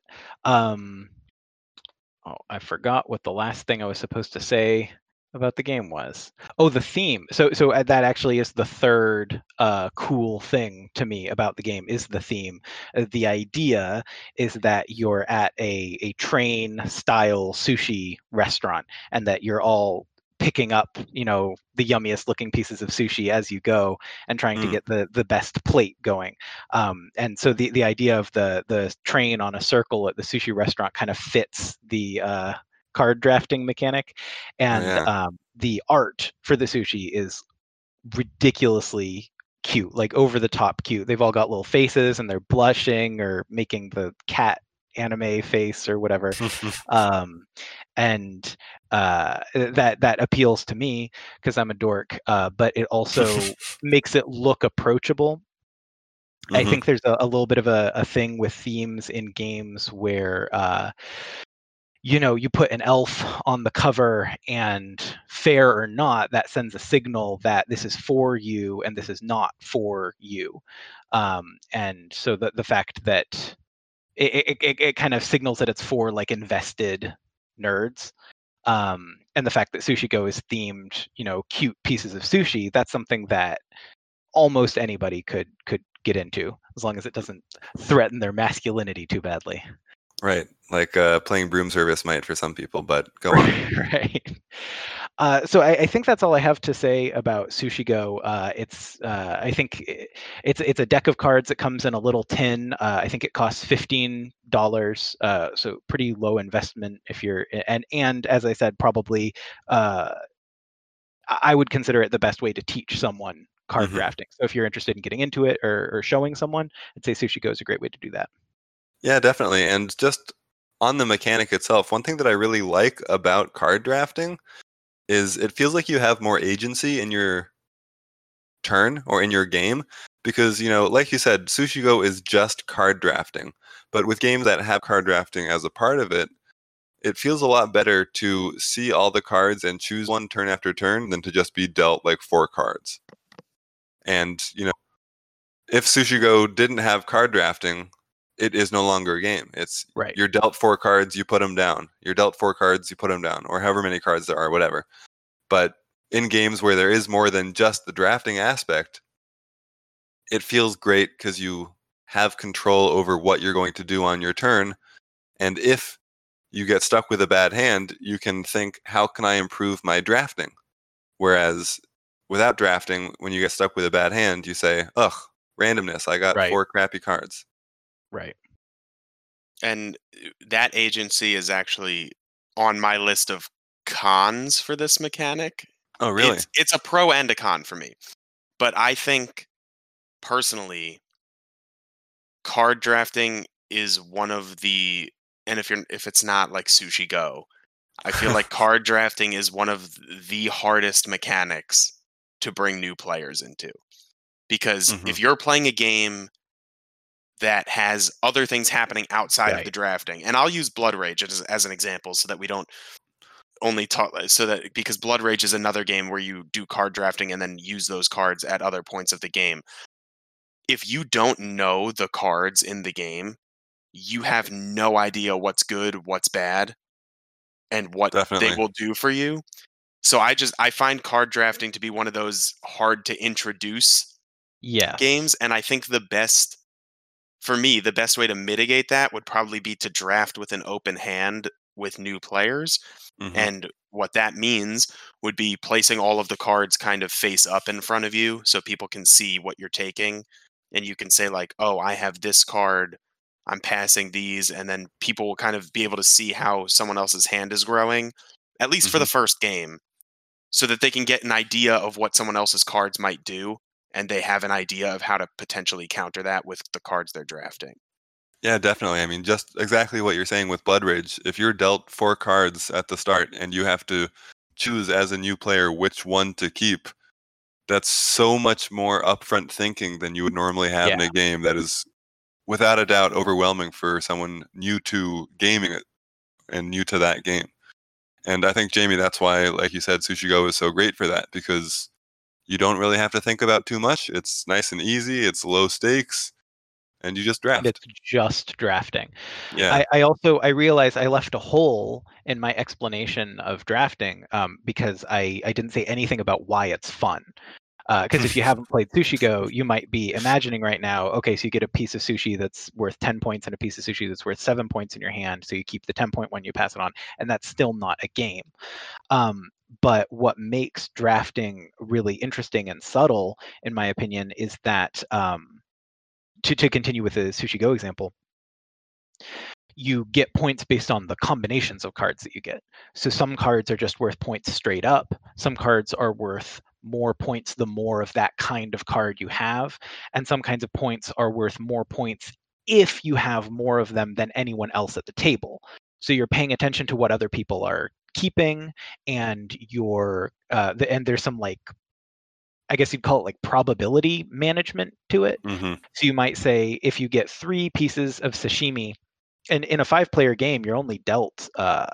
I forgot what the last thing I was supposed to say about the game was. Oh, the theme. So that actually is the third cool thing to me about the game, is the theme. The idea is that you're at a train style sushi restaurant, and that you're all picking up, the yummiest looking pieces of sushi as you go, and trying to get the best plate going. And so the idea of the train on a circle at the sushi restaurant kind of fits the card drafting mechanic. And the art for the sushi is ridiculously cute, like over the top cute. They've all got little faces, and they're blushing or making the cat anime face or whatever. And that appeals to me because I'm a dork, but it also makes it look approachable. I think there's a little bit of a thing with themes in games where you put an elf on the cover, and fair or not, that sends a signal that this is for you and this is not for you. And so the fact that it kind of signals that it's for like invested nerds. And the fact that Sushi Go is themed, cute pieces of sushi, that's something that almost anybody could get into, as long as it doesn't threaten their masculinity too badly. Right. Like playing broom service might for some people, but go on. Right. So I think that's all I have to say about Sushi Go. I think it's a deck of cards that comes in a little tin. I think it costs $15, so pretty low investment if you're and as I said, probably I would consider it the best way to teach someone card Mhm. drafting. So if you're interested in getting into it or showing someone, I'd say Sushi Go is a great way to do that. Yeah, definitely. And just on the mechanic itself, one thing that I really like about card drafting is it feels like you have more agency in your turn or in your game because, like you said, Sushi Go is just card drafting. But with games that have card drafting as a part of it, it feels a lot better to see all the cards and choose one turn after turn than to just be dealt like 4 cards. And, if Sushi Go didn't have card drafting, it is no longer a game. It's Right. you're dealt 4 cards, you put them down. You're dealt 4 cards, you put them down, or however many cards there are, whatever. But in games where there is more than just the drafting aspect, it feels great because you have control over what you're going to do on your turn. And if you get stuck with a bad hand, you can think, how can I improve my drafting? Whereas without drafting, when you get stuck with a bad hand, you say, ugh, randomness, I got Right. 4 crappy cards. Right. And that agency is actually on my list of cons for this mechanic. Oh, really? It's a pro and a con for me. But I think personally, card drafting is one of the, and if it's not like Sushi Go, I feel like card drafting is one of the hardest mechanics to bring new players into. Because Mhm. if you're playing a game that has other things happening outside of Right. the drafting, and I'll use Blood Rage as an example so that we don't only talk, so that, because Blood Rage is another game where you do card drafting and then use those cards at other points of the game. If you don't know the cards in the game, you have no idea what's good, what's bad, and what they Definitely. will do for you. So I find card drafting to be one of those hard to introduce Yes. games, and I think for me, the best way to mitigate that would probably be to draft with an open hand with new players. Mhm. And what that means would be placing all of the cards kind of face up in front of you so people can see what you're taking. And you can say, like, oh, I have this card, I'm passing these. And then people will kind of be able to see how someone else's hand is growing, at least for Mhm. the first game, so that they can get an idea of what someone else's cards might do. And they have an idea of how to potentially counter that with the cards they're drafting. Yeah, definitely. I mean, just exactly what you're saying with Blood Rage. If you're dealt 4 cards at the start and you have to choose as a new player which one to keep, that's so much more upfront thinking than you would normally have in Yeah. a game that is without a doubt overwhelming for someone new to gaming it and new to that game. And I think, Jamie, that's why, like you said, Sushi Go is so great for that because you don't really have to think about too much. It's nice and easy, it's low stakes, and you just And it's draft. just drafting. Yeah. I realized I left a hole in my explanation of drafting because I didn't say anything about why it's fun. Because if you haven't played Sushi Go, you might be imagining right now, okay, so you get a piece of sushi that's worth 10 points and a piece of sushi that's worth 7 points in your hand. So you keep the 10-point one, you pass it on, and that's still not a game. But what makes drafting really interesting and subtle, in my opinion, is that to continue with the Sushi Go example, you get points based on the combinations of cards that you get. So some cards are just worth points straight up. Some cards are worth more points the more of that kind of card you have. And some kinds of points are worth more points if you have more of them than anyone else at the table. So you're paying attention to what other people are keeping, and and there's some, like, I guess you'd call it like probability management to it. Hmm. So you might say if you get 3 pieces of sashimi, and in a 5-player game, you're only dealt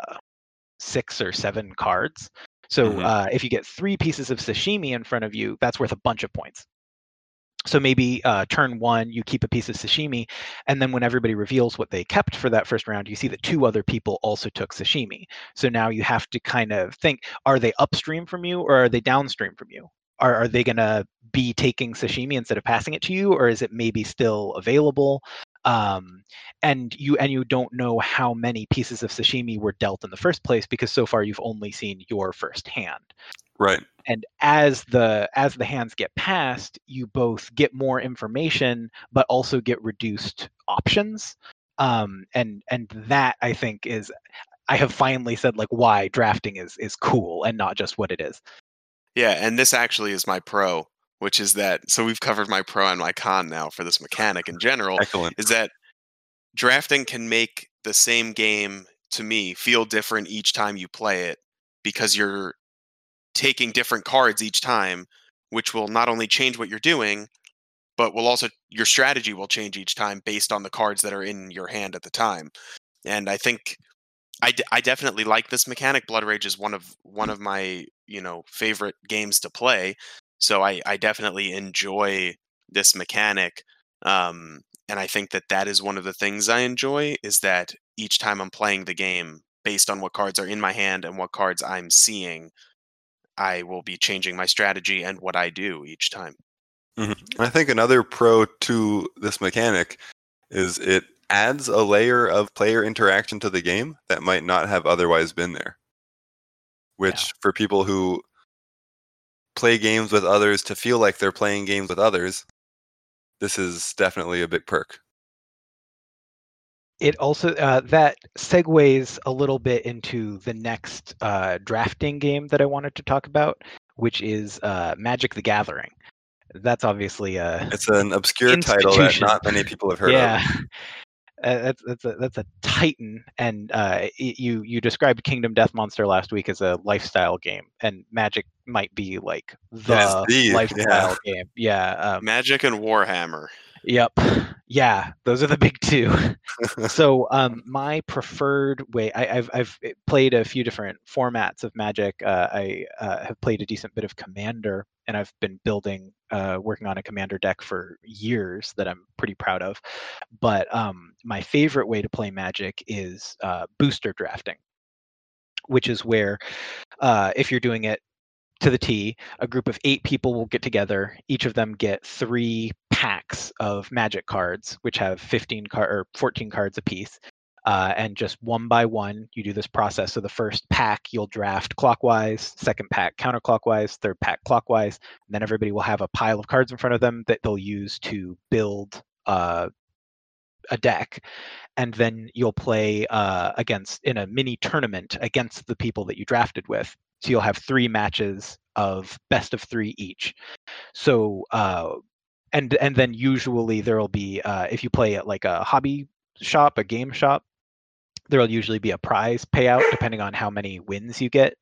6 or 7 cards. So if you get 3 pieces of sashimi in front of you, that's worth a bunch of points. So maybe turn 1, you keep a piece of sashimi, and then when everybody reveals what they kept for that first round, you see that 2 other people also took sashimi. So now you have to kind of think, are they upstream from you or are they downstream from you? Are they going to be taking sashimi instead of passing it to you, or is it maybe still available? And you don't know how many pieces of sashimi were dealt in the first place because so far you've only seen your first hand. Right. And as the hands get passed, you both get more information but also get reduced options. And that, I think, is, I have finally said like why drafting is cool and not just what it is. Yeah, and this actually is my pro, which is that, so we've covered my pro and my con now for this mechanic in general, Excellent. is that drafting can make the same game, to me, feel different each time you play it because you're taking different cards each time, which will not only change what you're doing, but will also, your strategy will change each time based on the cards that are in your hand at the time. And I think I definitely like this mechanic. Blood Rage is one of my favorite games to play, so I definitely enjoy this mechanic. And I think that is one of the things I enjoy, is that each time I'm playing the game, based on what cards are in my hand and what cards I'm seeing, I will be changing my strategy and what I do each time. Mm-hmm. I think another pro to this mechanic is it adds a layer of player interaction to the game that might not have otherwise been there. Which, for people who play games with others to feel like they're playing games with others, this is definitely a big perk. It also that segues a little bit into the next drafting game that I wanted to talk about, which is Magic: The Gathering. That's obviously it's an obscure title that not many people have heard of. That's a titan, and you described Kingdom Death Monster last week as a lifestyle game, and Magic might be like the lifestyle game. Yeah, Magic and Warhammer. Yep. Yeah, those are the big two. So my preferred way, I've played a few different formats of Magic. I have played a decent bit of Commander, and I've been working on a Commander deck for years that I'm pretty proud of. But my favorite way to play Magic is booster drafting, which is where if you're doing it to the T, a group of 8 people will get together. Each of them get 3 packs of Magic cards, which have 14 cards apiece. And just one by one, you do this process. So the first pack you'll draft clockwise, second pack counterclockwise, third pack clockwise. And then everybody will have a pile of cards in front of them that they'll use to build a deck. And then you'll play in a mini tournament against the people that you drafted with. So you'll have 3 matches of best of 3 each. So and then usually there will be if you play at like a hobby shop, a game shop, there will usually be a prize payout depending on how many wins you get.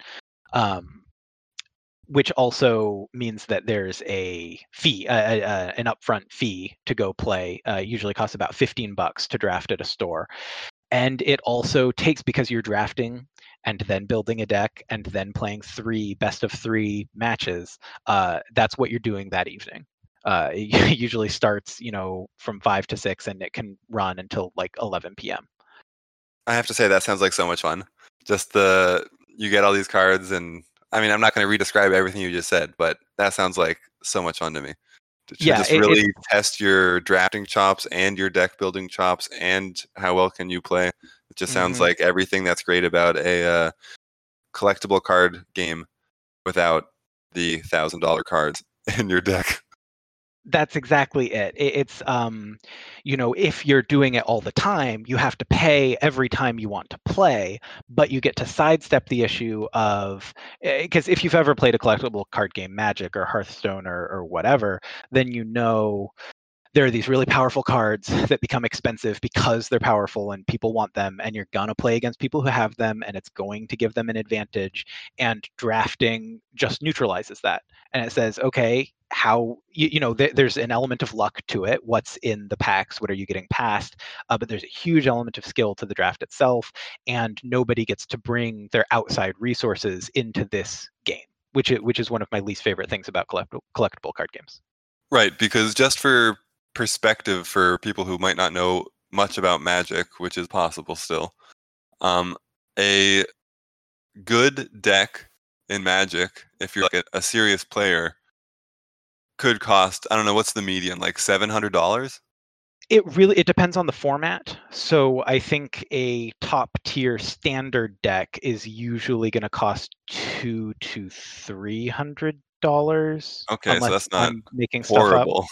Which also means that there's a fee, an upfront fee to go play. Usually costs about $15 to draft at a store. And it also takes, because you're drafting and then building a deck and then playing 3 best of 3 matches, that's what you're doing that evening. It usually starts, from 5 to 6, and it can run until like 11 p.m. I have to say that sounds like so much fun. Just you get all these cards, and I mean, I'm not going to re-describe everything you just said, but that sounds like so much fun to me. To test your drafting chops and your deck building chops and how well can you play. It just sounds like everything that's great about a collectible card game without the $1,000 cards in your deck. That's exactly it. It's if you're doing it all the time, you have to pay every time you want to play, but you get to sidestep the issue of, because if you've ever played a collectible card game, Magic or Hearthstone or whatever, then there are these really powerful cards that become expensive because they're powerful and people want them, and you're going to play against people who have them, and it's going to give them an advantage. And drafting just neutralizes that. And it says, okay, there's an element of luck to it. What's in the packs? What are you getting past? But there's a huge element of skill to the draft itself, and nobody gets to bring their outside resources into this game, which is one of my least favorite things about collectible card games. Right, because just for perspective for people who might not know much about Magic, which is possible still, a good deck in Magic, if you're like a serious player, could cost, I don't know, what's the median, like $700? It depends on the format. So I think a top tier standard deck is usually going to cost $200 to $300, Okay, so unless that's not I'm making stuff up. horrible.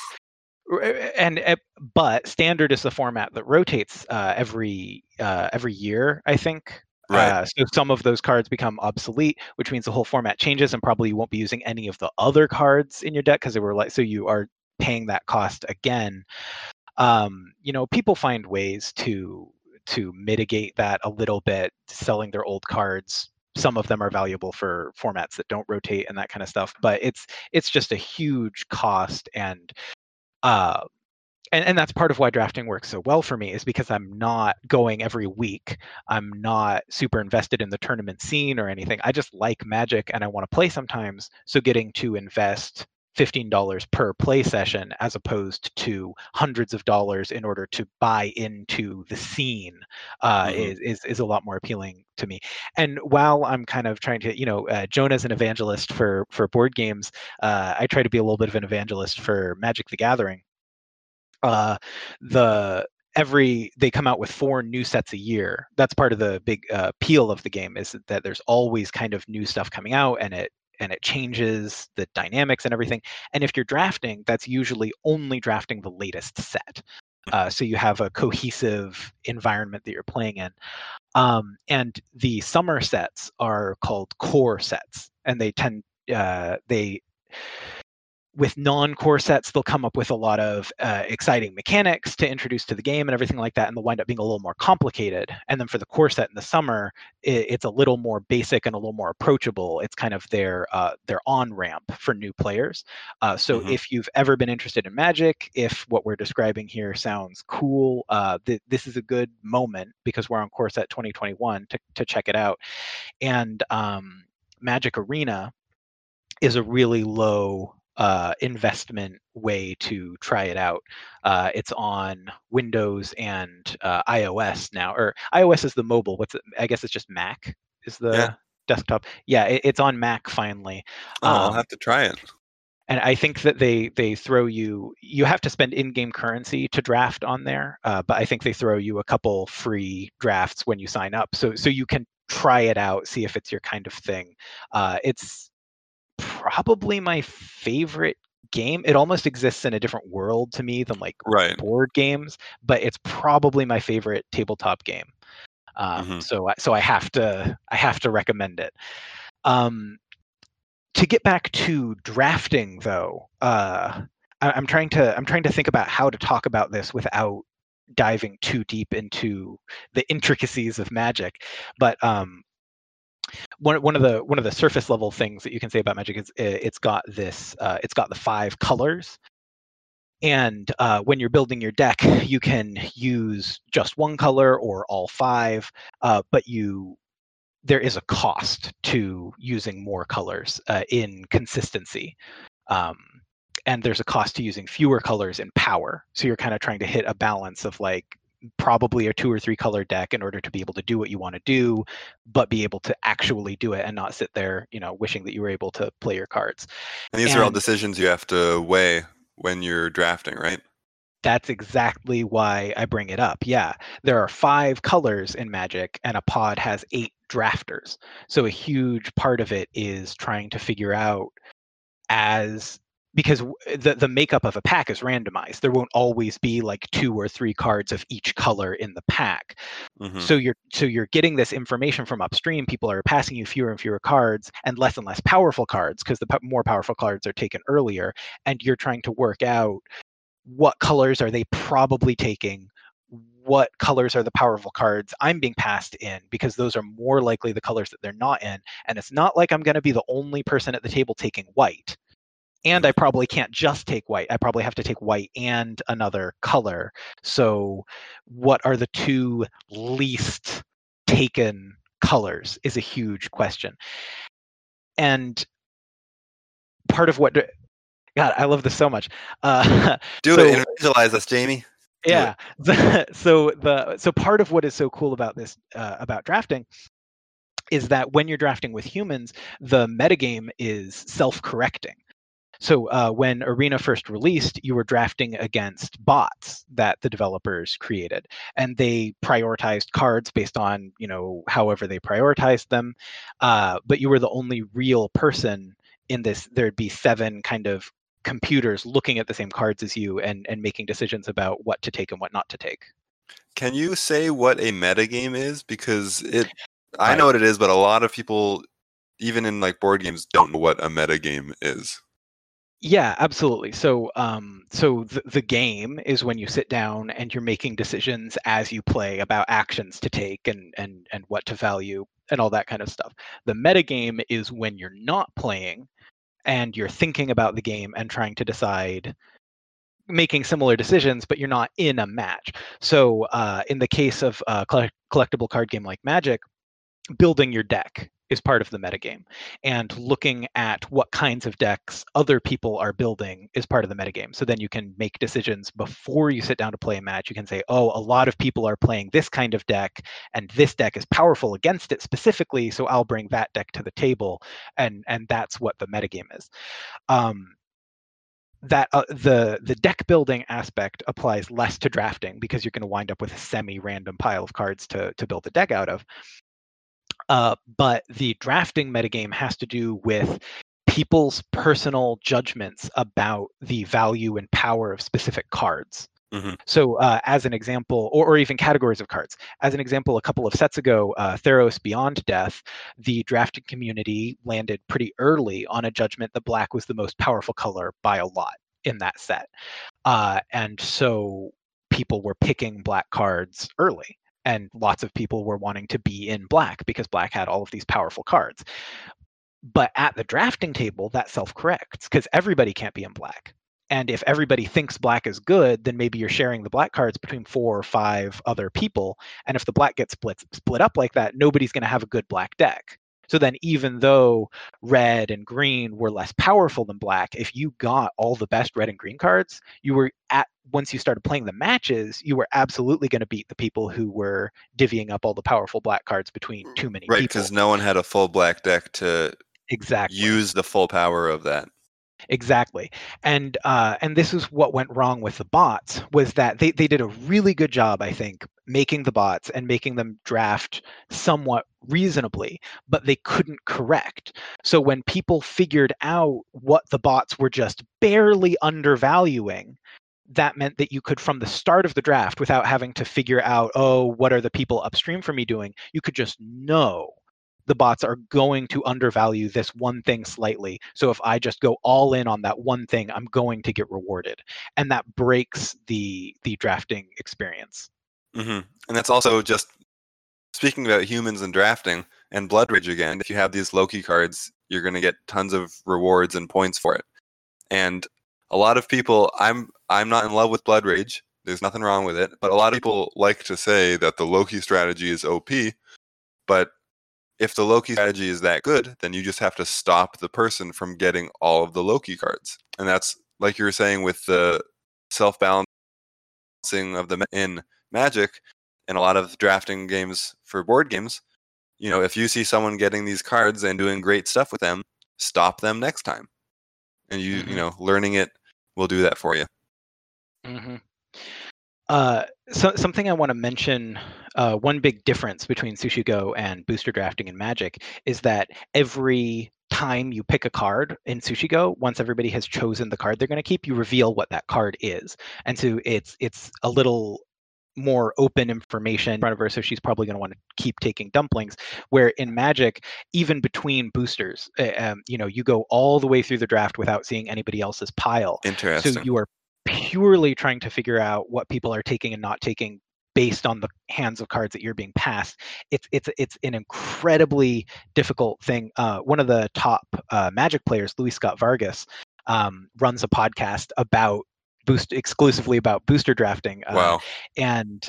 But standard is the format that rotates every year, I think. Right. So some of those cards become obsolete, which means the whole format changes, and probably you won't be using any of the other cards in your deck because they were like. So you are paying that cost again. People find ways to mitigate that a little bit, selling their old cards. Some of them are valuable for formats that don't rotate and that kind of stuff, but it's just a huge cost, and that's part of why drafting works so well for me, is because I'm not going every week. I'm not super invested in the tournament scene or anything. I just like Magic and I want to play sometimes. So getting to invest $15 per play session as opposed to hundreds of dollars in order to buy into the scene is a lot more appealing to me. And while I'm kind of trying to, Jonah's an evangelist for board games, I try to be a little bit of an evangelist for Magic the Gathering. They come out with 4 new sets a year. That's part of the big appeal of the game, is that there's always kind of new stuff coming out, and it changes the dynamics and everything. And if you're drafting, that's usually only drafting the latest set. So you have a cohesive environment that you're playing in. And the summer sets are called core sets, and with non-core sets, they'll come up with a lot of exciting mechanics to introduce to the game and everything like that, and they'll wind up being a little more complicated. And then for the core set in the summer, it's a little more basic and a little more approachable. It's kind of their on-ramp for new players. So if you've ever been interested in Magic, if what we're describing here sounds cool, this is a good moment, because we're on core set 2021, to check it out. And Magic Arena is a really low investment way to try it out. It's on Windows and iOS now, or iOS is the mobile. I guess it's just Mac is the desktop. Yeah, it's on Mac finally. I'll have to try it. And I think that they throw you have to spend in-game currency to draft on there, but I think they throw you a couple free drafts when you sign up, so you can try it out, see if it's your kind of thing. It's probably my favorite game. It almost exists in a different world to me than board games, but it's probably my favorite tabletop game. So I have to recommend it. To get back to drafting, though, I'm trying to think about how to talk about this without diving too deep into the intricacies of Magic, but one of the surface level things that you can say about Magic is it's got the 5 colors, and when you're building your deck, you can use just one color or all 5, but there is a cost to using more colors in consistency. And there's a cost to using fewer colors in power. So you're kind of trying to hit a balance of probably a 2 or 3 color deck in order to be able to do what you want to do, but be able to actually do it and not sit there, wishing that you were able to play your cards. And these are all decisions you have to weigh when you're drafting, right? That's exactly why I bring it up. Yeah, there are 5 colors in Magic, and a pod has 8 drafters. So a huge part of it is trying to figure out, because the makeup of a pack is randomized. There won't always be 2 or 3 cards of each color in the pack. So you're getting this information from upstream. People are passing you fewer and fewer cards and less powerful cards, because the more powerful cards are taken earlier, and you're trying to work out what colors are they probably taking, what colors are the powerful cards I'm being passed in, because those are more likely the colors that they're not in. And it's not like I'm going to be the only person at the table taking white. And I probably can't just take white. I probably have to take white and another color. So what are the 2 least taken colors is a huge question. And part of what... God, I love this so much. Evangelize us, Jamie. Yeah. So part of what is so cool about this, about drafting, is that when you're drafting with humans, the metagame is self-correcting. So when Arena first released, you were drafting against bots that the developers created, and they prioritized cards based on, however they prioritized them. But you were the only real person in this. There'd be 7 kind of computers looking at the same cards as you and making decisions about what to take and what not to take. Can you say what a metagame is? Because I Right. know what it is, but a lot of people, even in like board games, don't know what a metagame is. Yeah, absolutely. So, the game is when you sit down and you're making decisions as you play about actions to take and what to value and all that kind of stuff. The metagame is when you're not playing and you're thinking about the game and trying to decide, making similar decisions, but you're not in a match. So, in the case of a collectible card game like Magic, building your deck is part of the metagame, and looking at what kinds of decks other people are building is part of the metagame. So then you can make decisions before you sit down to play a match. You can say, oh, a lot of people are playing this kind of deck, and this deck is powerful against it specifically, so I'll bring that deck to the table, and that's what the metagame is. That the deck building aspect applies less to drafting, because you're going to wind up with a semi-random pile of cards to build a deck out of. But the drafting metagame has to do with people's personal judgments about the value and power of specific cards. Mm-hmm. So, as an example, or even categories of cards. As an example, a couple of sets ago, Theros Beyond Death, the drafting community landed pretty early on a judgment that black was the most powerful color by a lot in that set. And so people were picking black cards early. And lots of people were wanting to be in black because black had all of these powerful cards. But at the drafting table, that self-corrects, because everybody can't be in black. And if everybody thinks black is good, then maybe you're sharing the black cards between 4 or 5 other people. And if the black gets split up like that, nobody's going to have a good black deck. So then, even though red and green were less powerful than black, if you got all the best red and green cards, once you started playing the matches, you were absolutely going to beat the people who were divvying up all the powerful black cards between too many people. Right, because no one had a full black deck to use the full power of that. Exactly. And this is what went wrong with the bots, was that they did a really good job, I think, making the bots and making them draft somewhat reasonably, but they couldn't correct. So when people figured out what the bots were just barely undervaluing, that meant that you could, from the start of the draft, without having to figure out, oh, what are the people upstream from me doing, you could just know the bots are going to undervalue this one thing slightly. So if I just go all in on that one thing, I'm going to get rewarded. And that breaks the drafting experience. Mm-hmm. And that's also, just speaking about humans and drafting and Blood Rage again, if you have these Loki cards, you're going to get tons of rewards and points for it. And a lot of people, I'm not in love with Blood Rage. There's nothing wrong with it. But a lot of people like to say that the Loki strategy is OP. But if the Loki strategy is that good, then you just have to stop the person from getting all of the Loki cards. And that's, like you were saying, with the self-balancing of the in Magic and a lot of drafting games for board games. If you see someone getting these cards and doing great stuff with them, stop them next time. And learning it will do that for you. Mm-hmm. So something I want to mention, one big difference between Sushi Go and booster drafting in Magic is that every time you pick a card in Sushi Go, once everybody has chosen the card they're going to keep, you reveal what that card is. And so it's a little more open information in front of her, so she's probably going to want to keep taking dumplings. Where in Magic, even between boosters, you go all the way through the draft without seeing anybody else's pile. Interesting. So you are purely trying to figure out what people are taking and not taking based on the hands of cards that you're being passed. It's an incredibly difficult thing. One of the top Magic players, Louis Scott Vargas, runs a podcast exclusively about booster drafting. Wow. And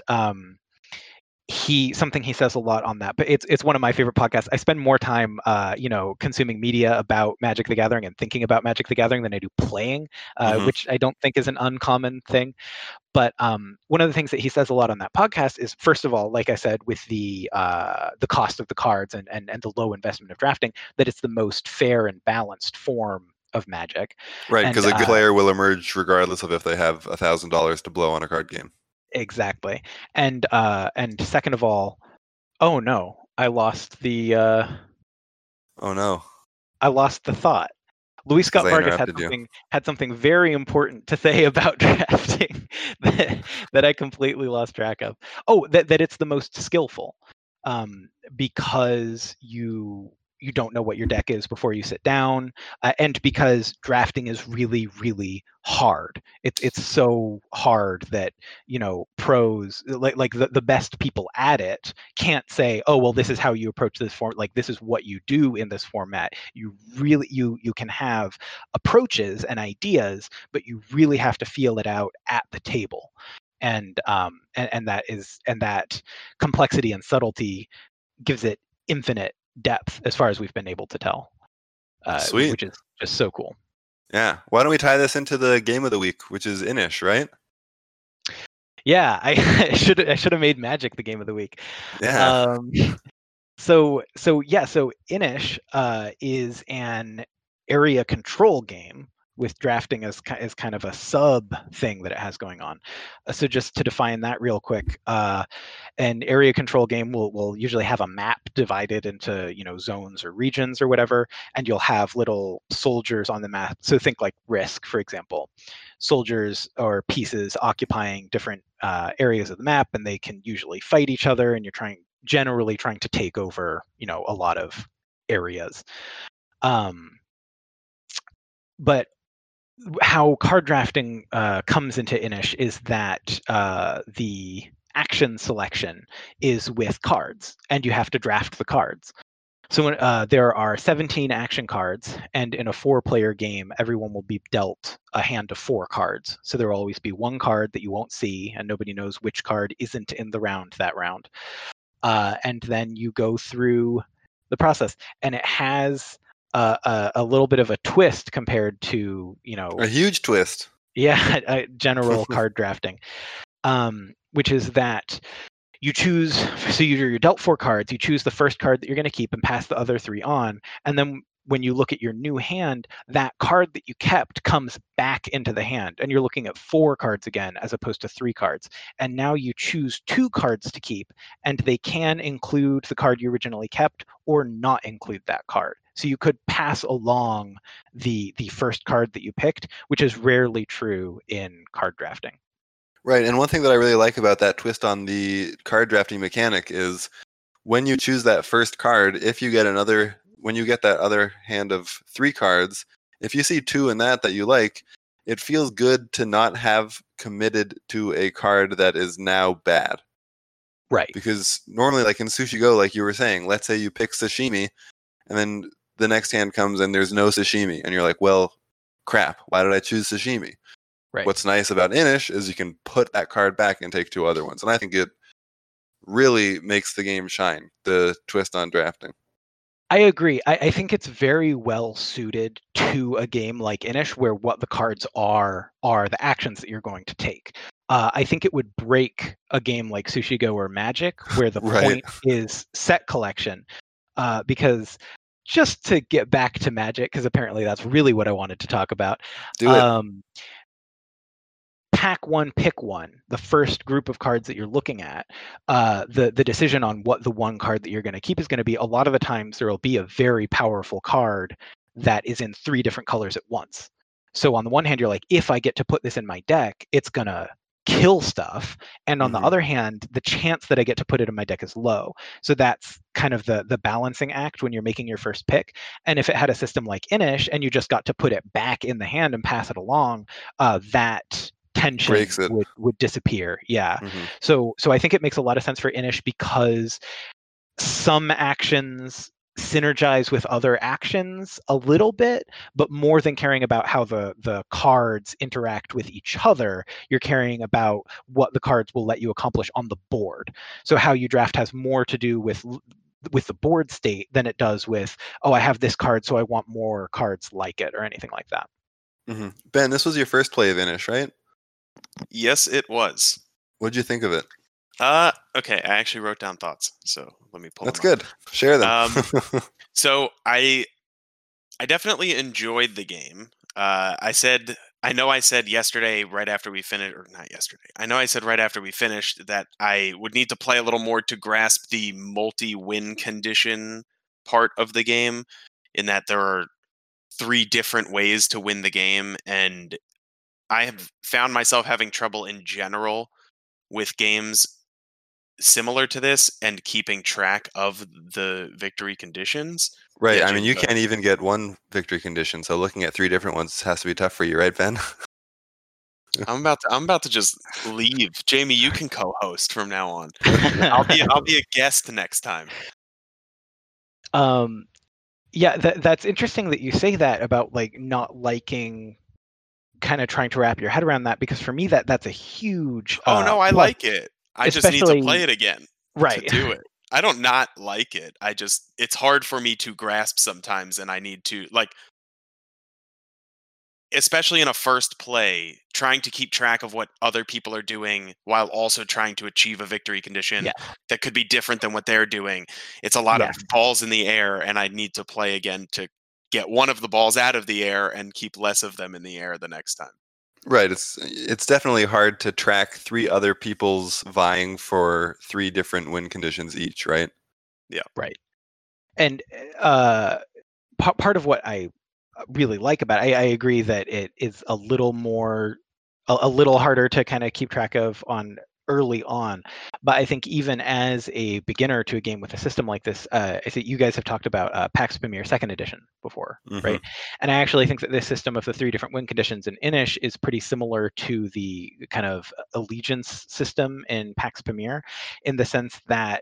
something he says a lot on that, but it's one of my favorite podcasts. I spend more time consuming media about Magic the Gathering and thinking about Magic the Gathering than I do playing, which I don't think is an uncommon thing. But one of the things that he says a lot on that podcast is, first of all, like I said, with the cost of the cards and the low investment of drafting, that it's the most fair and balanced form of Magic. Right, And, because a good player will emerge regardless of if they have $1,000 to blow on a card game. Exactly. And second of all, oh no, I lost the Oh no, thought. Luis because Scott I Vargas interrupted you. had something very important to say about drafting that I completely lost track of. Oh, that it's the most skillful, because you don't know what your deck is before you sit down, and because drafting is really, really hard. It's so hard that pros like the best people at it can't say, oh well, this is how you approach this form. Like this is what you do in this format. You really you can have approaches and ideas, but you really have to feel it out at the table. And that complexity and subtlety gives it infinite depth as far as we've been able to tell, Sweet. which is just so cool. Yeah. Why don't we tie this into the game of the week, which is Inis, right? Yeah, I should have made Magic the game of the week. Yeah. So Inis is an area control game with drafting as kind of a sub thing that it has going on. So just to define that real quick, an area control game will usually have a map divided into zones or regions or whatever, and you'll have little soldiers on the map. So think like Risk, for example, soldiers or pieces occupying different areas of the map, and they can usually fight each other, and you're generally trying to take over a lot of areas. But how card drafting comes into Inis is that the action selection is with cards, and you have to draft the cards. So there are 17 action cards, and in a 4-player game, everyone will be dealt a hand of 4 cards. So there will always be one card that you won't see, and nobody knows which card isn't in the round that round. And then you go through the process, and it has a little bit of a twist compared to A huge twist. Yeah, general card drafting, which is that you choose. So you're dealt 4 cards. You choose the first card that you're going to keep and pass the other 3 on, and then when you look at your new hand, that card that you kept comes back into the hand, and you're looking at 4 cards again as opposed to 3 cards. And now you choose 2 cards to keep, and they can include the card you originally kept or not include that card. So you could pass along the first card that you picked, which is rarely true in card drafting. Right, and one thing that I really like about that twist on the card drafting mechanic is when you choose that first card, when you get that other hand of 3 cards, if you see 2 in that you like, it feels good to not have committed to a card that is now bad. Right. Because normally, like in Sushi Go, like you were saying, let's say you pick sashimi, and then the next hand comes and there's no sashimi, and you're like, well, crap, why did I choose sashimi? Right. What's nice about Inis is you can put that card back and take 2 other ones, and I think it really makes the game shine, the twist on drafting. I agree. I think it's very well suited to a game like Inis, where what the cards are the actions that you're going to take. I think it would break a game like Sushi Go or Magic, where the Right. point is set collection. Because just to get back to Magic, because apparently that's really what I wanted to talk about. Do it. Pack one, pick one. The first group of cards that you're looking at, the decision on what the one card that you're going to keep is going to be. A lot of the times there will be a very powerful card that is in 3 different colors at once. So on the one hand, you're like, if I get to put this in my deck, it's going to kill stuff. And on the other hand, the chance that I get to put it in my deck is low. So that's kind of the balancing act when you're making your first pick. And if it had a system like Inis and you just got to put it back in the hand and pass it along, that tension would disappear. Yeah. So I think it makes a lot of sense for Inis because some actions synergize with other actions a little bit, but more than caring about how the cards interact with each other, you're caring about what the cards will let you accomplish on the board. So how you draft has more to do with the board state than it does with, oh, I have this card, so I want more cards like it or anything like that. Ben, this was your first play of Inis, right? Yes, it was. What'd you think of it? Okay, I actually wrote down thoughts, so let me pull That's them up. good. Share them. So I I definitely enjoyed the game. I know I said yesterday, right after we finished, or not yesterday. I know I said right after we finished that I would need to play a little more to grasp the multi-win condition part of the game, in that there are 3 different ways to win the game, and I have found myself having trouble in general with games similar to this and keeping track of the victory conditions. Right. The I mean, you agenda. can't even get one victory condition, so looking at 3 different ones has to be tough for you, right, Ben? I'm about to just leave. Jamie, you can co-host from now on. I'll be a guest next time. Yeah, that's interesting that you say that about like not liking kind of trying to wrap your head around that, because for me that's a huge Oh no, I plus, like it. I just need to play especially it again to right. do it. I don't not like it. It's hard for me to grasp sometimes, and I need to, like, especially in a first play, trying to keep track of what other people are doing while also trying to achieve a victory condition Yes. that could be different than what they're doing. It's a lot Yes. of balls in the air, and I need to play again to get one of the balls out of the air and keep less of them in the air the next time. Right. It's definitely hard to track 3 other people's vying for 3 different win conditions each, right? Right. And part of what I really like about it, I agree that it is a little more, a little harder to kind of keep track of on early on. But I think even as a beginner to a game with a system like this, I think you guys have talked about PAX Pamir 2nd Edition before, right? And I actually think that this system of the 3 different win conditions in Inish is pretty similar to the kind of allegiance system in PAX Pamir, in the sense that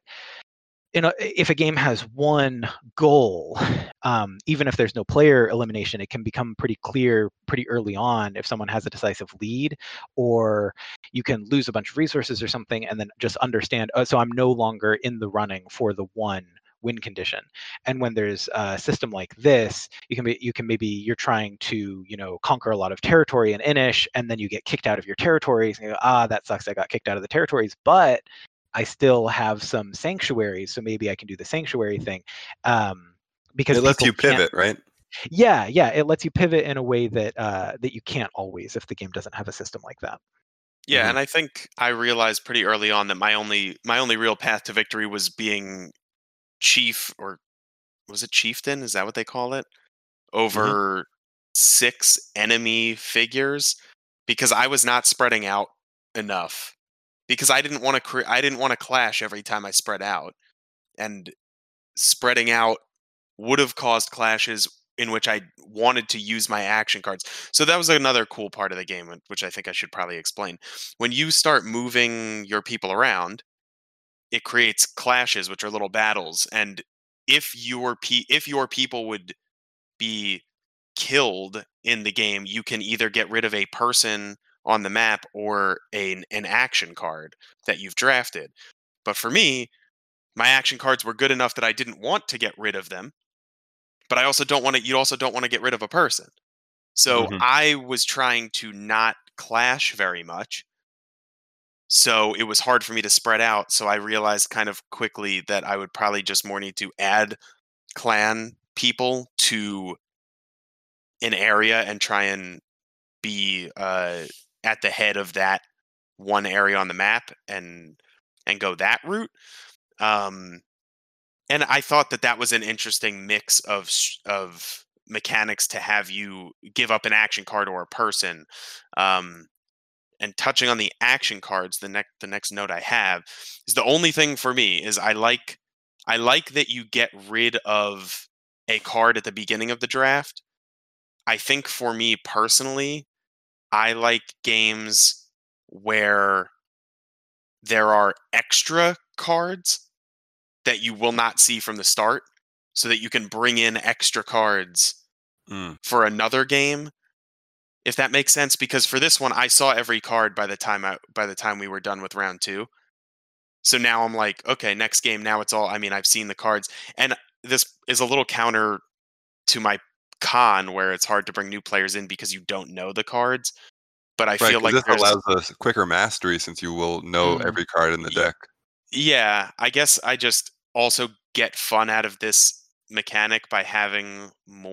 if a game has one goal, even if there's no player elimination, it can become pretty clear pretty early on if someone has a decisive lead, or you can lose a bunch of resources or something, and then just understand, oh, so I'm no longer in the running for the one win condition. And when there's a system like this, you're trying to conquer a lot of territory in Inish, and then you get kicked out of your territories, and you go, that sucks, I got kicked out of the territories, but I still have some sanctuaries, so maybe I can do the sanctuary thing. Because it lets people you pivot, right? Yeah, it lets you pivot in a way that that you can't always if the game doesn't have a system like that. Yeah, and I think I realized pretty early on that my only real path to victory was being chief, or was it chieftain? Is that what they call it? Over 6 enemy figures, because I was not spreading out enough. Because I didn't want to clash every time I spread out, and spreading out would have caused clashes in which I wanted to use my action cards. So that was another cool part of the game, which I think I should probably explain. When you start moving your people around, it creates clashes, which are little battles, and if your people would be killed in the game, you can either get rid of a person on the map or an action card that you've drafted. But for me, my action cards were good enough that I didn't want to get rid of them, but I also don't want to. You also don't want to get rid of a person. So I was trying to not clash very much. So it was hard for me to spread out. So I realized kind of quickly that I would probably just more need to add clan people to an area and try and be at the head of that one area on the map and go that route. And I thought that was an interesting mix of mechanics to have you give up an action card or a person. And touching on the action cards, the next note I have is, the only thing for me is I like that you get rid of a card at the beginning of the draft. I think for me personally, I like games where there are extra cards that you will not see from the start, so that you can bring in extra cards for another game, if that makes sense. Because for this one, I saw every card by the time we were done with round 2. So now I'm like, okay, next game, now it's all, I've seen the cards. And this is a little counter to my con, where it's hard to bring new players in because you don't know the cards. But I feel like this allows us quicker mastery, since you will know every card in the deck. Yeah, I guess I just also get fun out of this mechanic by having more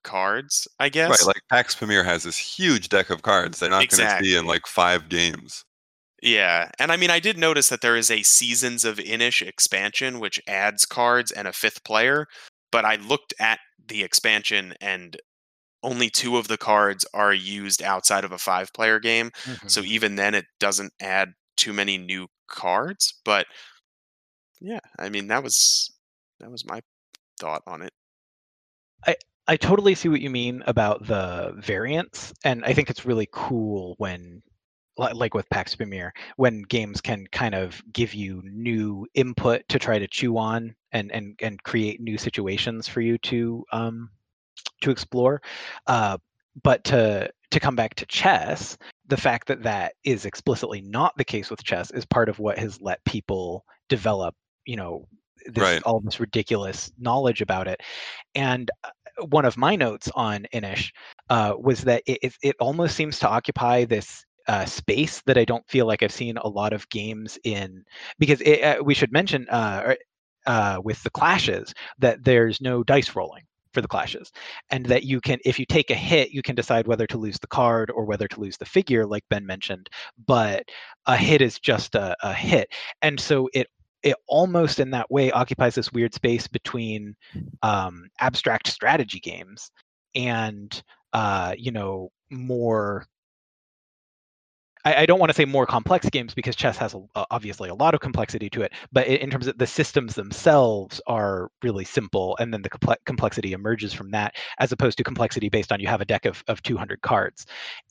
cards, I guess. Right, like Pax Pamir has this huge deck of cards they're not going to see in Exactly. like 5 games. Yeah, and I mean, I did notice that there is a Seasons of Inish expansion, which adds cards and a 5th player, but I looked at the expansion and only 2 of the cards are used outside of a 5-player game, so Mhm. even then it doesn't add too many new cards, but yeah, I mean, that was my thought on it. I totally see what you mean about the variants, and I think it's really cool when, like with Pax Pamir, when games can kind of give you new input to try to chew on and create new situations for you to explore. Uh, but to come back to chess, the fact that that is explicitly not the case with chess is part of what has let people develop, this Right. all this ridiculous knowledge about it. And one of my notes on Inish was that it almost seems to occupy this space that I don't feel like I've seen a lot of games in, because we should mention with the clashes that there's no dice rolling for the clashes, and that you can, if you take a hit, you can decide whether to lose the card or whether to lose the figure, like Ben mentioned. But a hit is just a hit, and so it almost in that way occupies this weird space between abstract strategy games and more, I don't want to say more complex games, because chess has obviously a lot of complexity to it, but in terms of the systems themselves are really simple, and then the complexity emerges from that, as opposed to complexity based on you have a deck of 200 cards.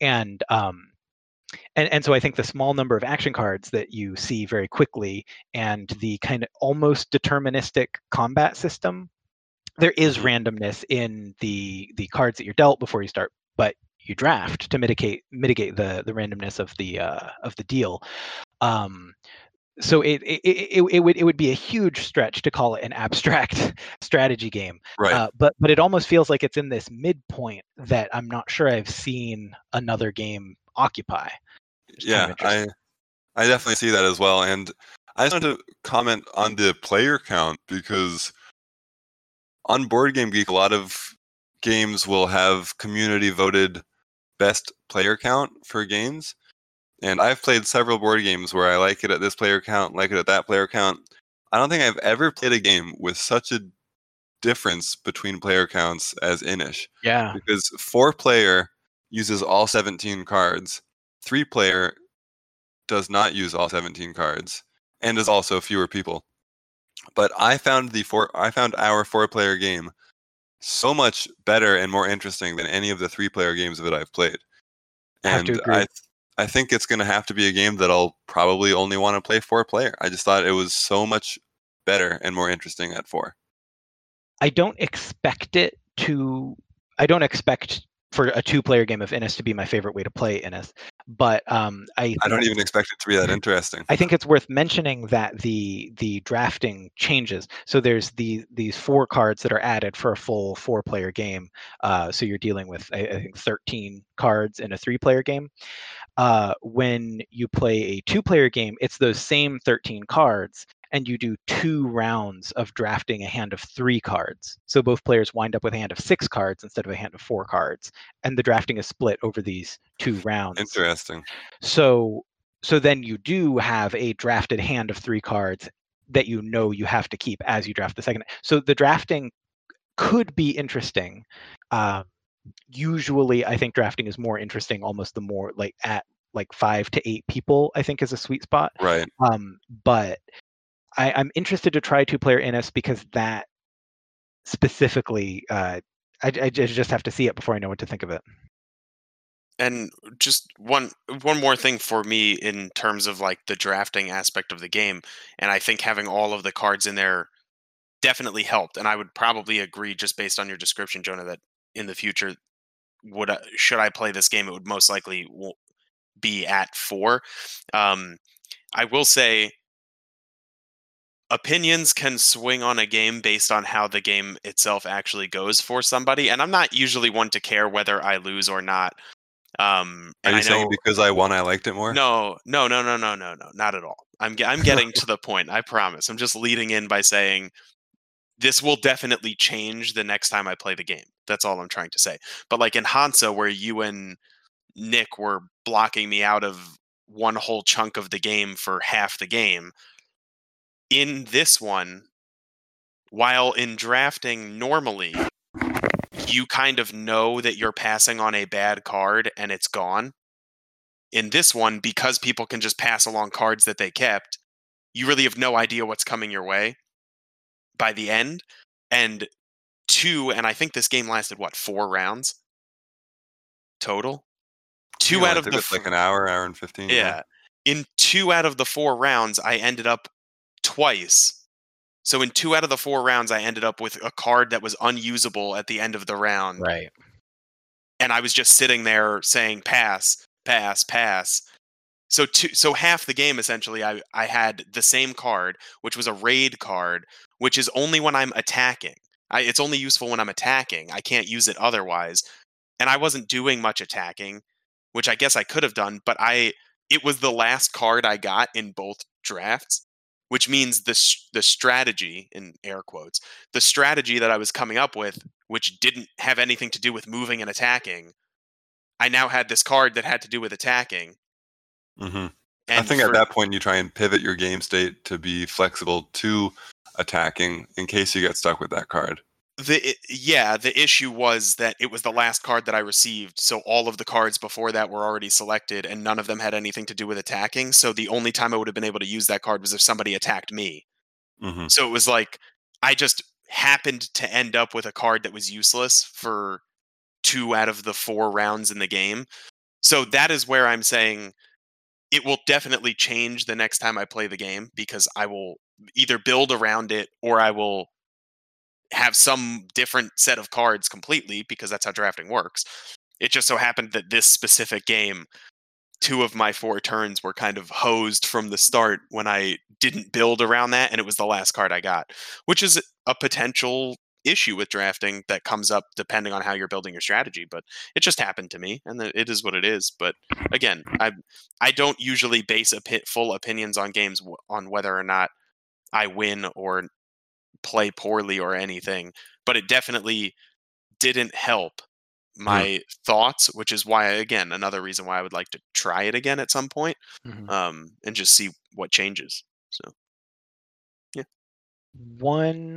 And so I think the small number of action cards that you see very quickly, and the kind of almost deterministic combat system, there is Mhm. randomness in the cards that you're dealt before you start, but you draft to mitigate the randomness of the deal. Um, so it would be a huge stretch to call it an abstract strategy game, Right. but it almost feels like it's in this midpoint that I'm not sure I've seen another game occupy. It's kind of Yeah, interesting. I definitely see that as well, and I just wanted to comment on the player count, because on Board Game Geek, a lot of games will have community voted best player count for games. And I've played several board games where I like it at this player count, like it at that player count. I don't think I've ever played a game with such a difference between player counts as Inish. Yeah. Because 4-player uses all 17 cards, 3-player does not use all 17 cards, and is also fewer people. But I found our 4-player game so much better and more interesting than any of the 3-player games that I've played. I have to And agree. I think it's going to have to be a game that I'll probably only want to play 4-player. I just thought it was so much better and more interesting at 4. I don't expect it to. I don't expect for a 2-player game of Innis to be my favorite way to play Innis, but I I think don't even expect it to be that interesting. I think it's worth mentioning that the drafting changes. So there's these 4 cards that are added for a full 4-player game. So you're dealing with, I think, 13 cards in a 3-player game. When you play a 2-player game, it's those same 13 cards, and you do 2 rounds of drafting a hand of 3 cards. So both players wind up with a hand of 6 cards instead of a hand of 4 cards, and the drafting is split over these 2 rounds. Interesting. So then you do have a drafted hand of 3 cards that you have to keep as you draft the second. So the drafting could be interesting. Usually I think drafting is more interesting almost the more like at like 5 to 8 people, I think, is a sweet spot. Right. But I'm interested to try 2-player Innis, because that specifically, I just have to see it before I know what to think of it. And just one more thing for me in terms of like the drafting aspect of the game, and I think having all of the cards in there definitely helped. And I would probably agree, just based on your description, Jonah, that in the future, should I play this game, it would most likely be at 4. I will say opinions can swing on a game based on how the game itself actually goes for somebody, and I'm not usually one to care whether I lose or not. Are And you I saying know because I won, I liked it more? no, no, no, no, no, no, no, not at all. I'm getting to the point. I promise. I'm just leading in by saying this will definitely change the next time I play the game. That's all I'm trying to say. But like in Hansa, where you and Nick were blocking me out of one whole chunk of the game for half the game, in this one, while in drafting normally, you kind of know that you're passing on a bad card and it's gone. In this one, because people can just pass along cards that they kept, you really have no idea what's coming your way by the end. And I think this game lasted, 4 rounds total? Two Yeah, out it of took the us like an hour and 15. yeah. In 2 out of the 4 rounds, I ended up twice. So in 2 out of the 4 rounds, I ended up with a card that was unusable at the end of the round. Right. And I was just sitting there saying pass, pass, pass. So half the game, essentially, I had the same card, which was a raid card, which is only when I'm attacking. It's only useful when I'm attacking. I can't use it otherwise. And I wasn't doing much attacking, which I guess I could have done, but it was the last card I got in both drafts, which means the strategy, in air quotes, the strategy that I was coming up with, which didn't have anything to do with moving and attacking, I now had this card that had to do with attacking. Mm-hmm. And I think at that point you try and pivot your game state to be flexible to attacking in case you get stuck with that card. The issue was that it was the last card that I received, so all of the cards before that were already selected, and none of them had anything to do with attacking. So the only time I would have been able to use that card was if somebody attacked me. Mm-hmm. So it was like I just happened to end up with a card that was useless for 2 out of the 4 rounds in the game. So that is where I'm saying it will definitely change the next time I play the game, because I will either build around it or I will have some different set of cards completely, because that's how drafting works. It just so happened that this specific game, 2 of my 4 turns were kind of hosed from the start when I didn't build around that, and it was the last card I got, which is a potential issue with drafting that comes up depending on how you're building your strategy. But it just happened to me, and it is what it is. But again, I don't usually base full opinions on games on whether or not I win or play poorly or anything, but it definitely didn't help my thoughts, which is why, again, another reason why I would like to try it again at some point, and just see what changes. So yeah. One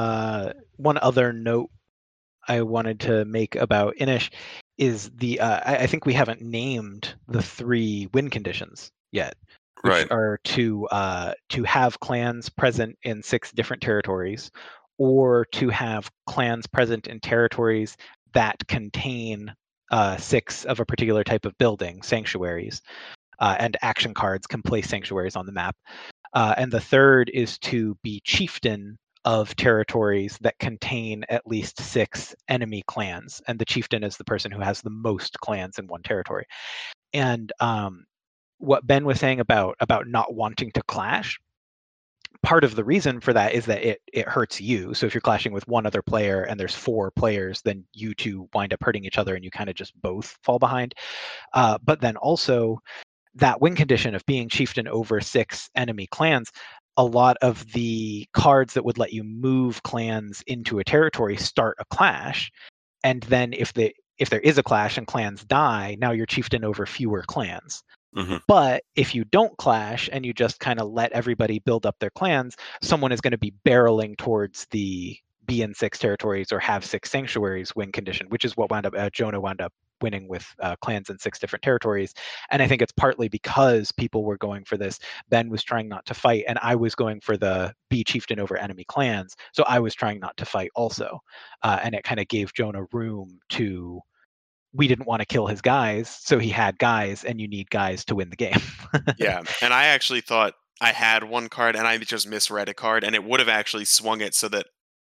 other note I wanted to make about Inish is I think we haven't named the 3 win conditions yet, which Right. are to have clans present in 6 different territories, or to have clans present in territories that contain 6 of a particular type of building, sanctuaries, and action cards can place sanctuaries on the map. And the third is to be chieftain of territories that contain at least 6 enemy clans, and the chieftain is the person who has the most clans in one territory. And what Ben was saying about not wanting to clash, part of the reason for that is that it hurts you. So if you're clashing with one other player and there's 4 players, then you two wind up hurting each other and you kind of just both fall behind. But then also that win condition of being chieftain over 6 enemy clans, a lot of the cards that would let you move clans into a territory start a clash. And then if there is a clash and clans die, now you're chieftain over fewer clans. Mm-hmm. But if you don't clash and you just kind of let everybody build up their clans, someone is going to be barreling towards the be in 6 territories or have 6 sanctuaries win condition, which is what Jonah wound up winning with clans in 6 different territories. And I think it's partly because people were going for this. Ben was trying not to fight, and I was going for the be chieftain over enemy clans. So I was trying not to fight also. And it kind of gave Jonah room to, we didn't want to kill his guys, so he had guys, and you need guys to win the game. Yeah, and I actually thought I had one card, and I just misread a card, and it would have actually swung it so that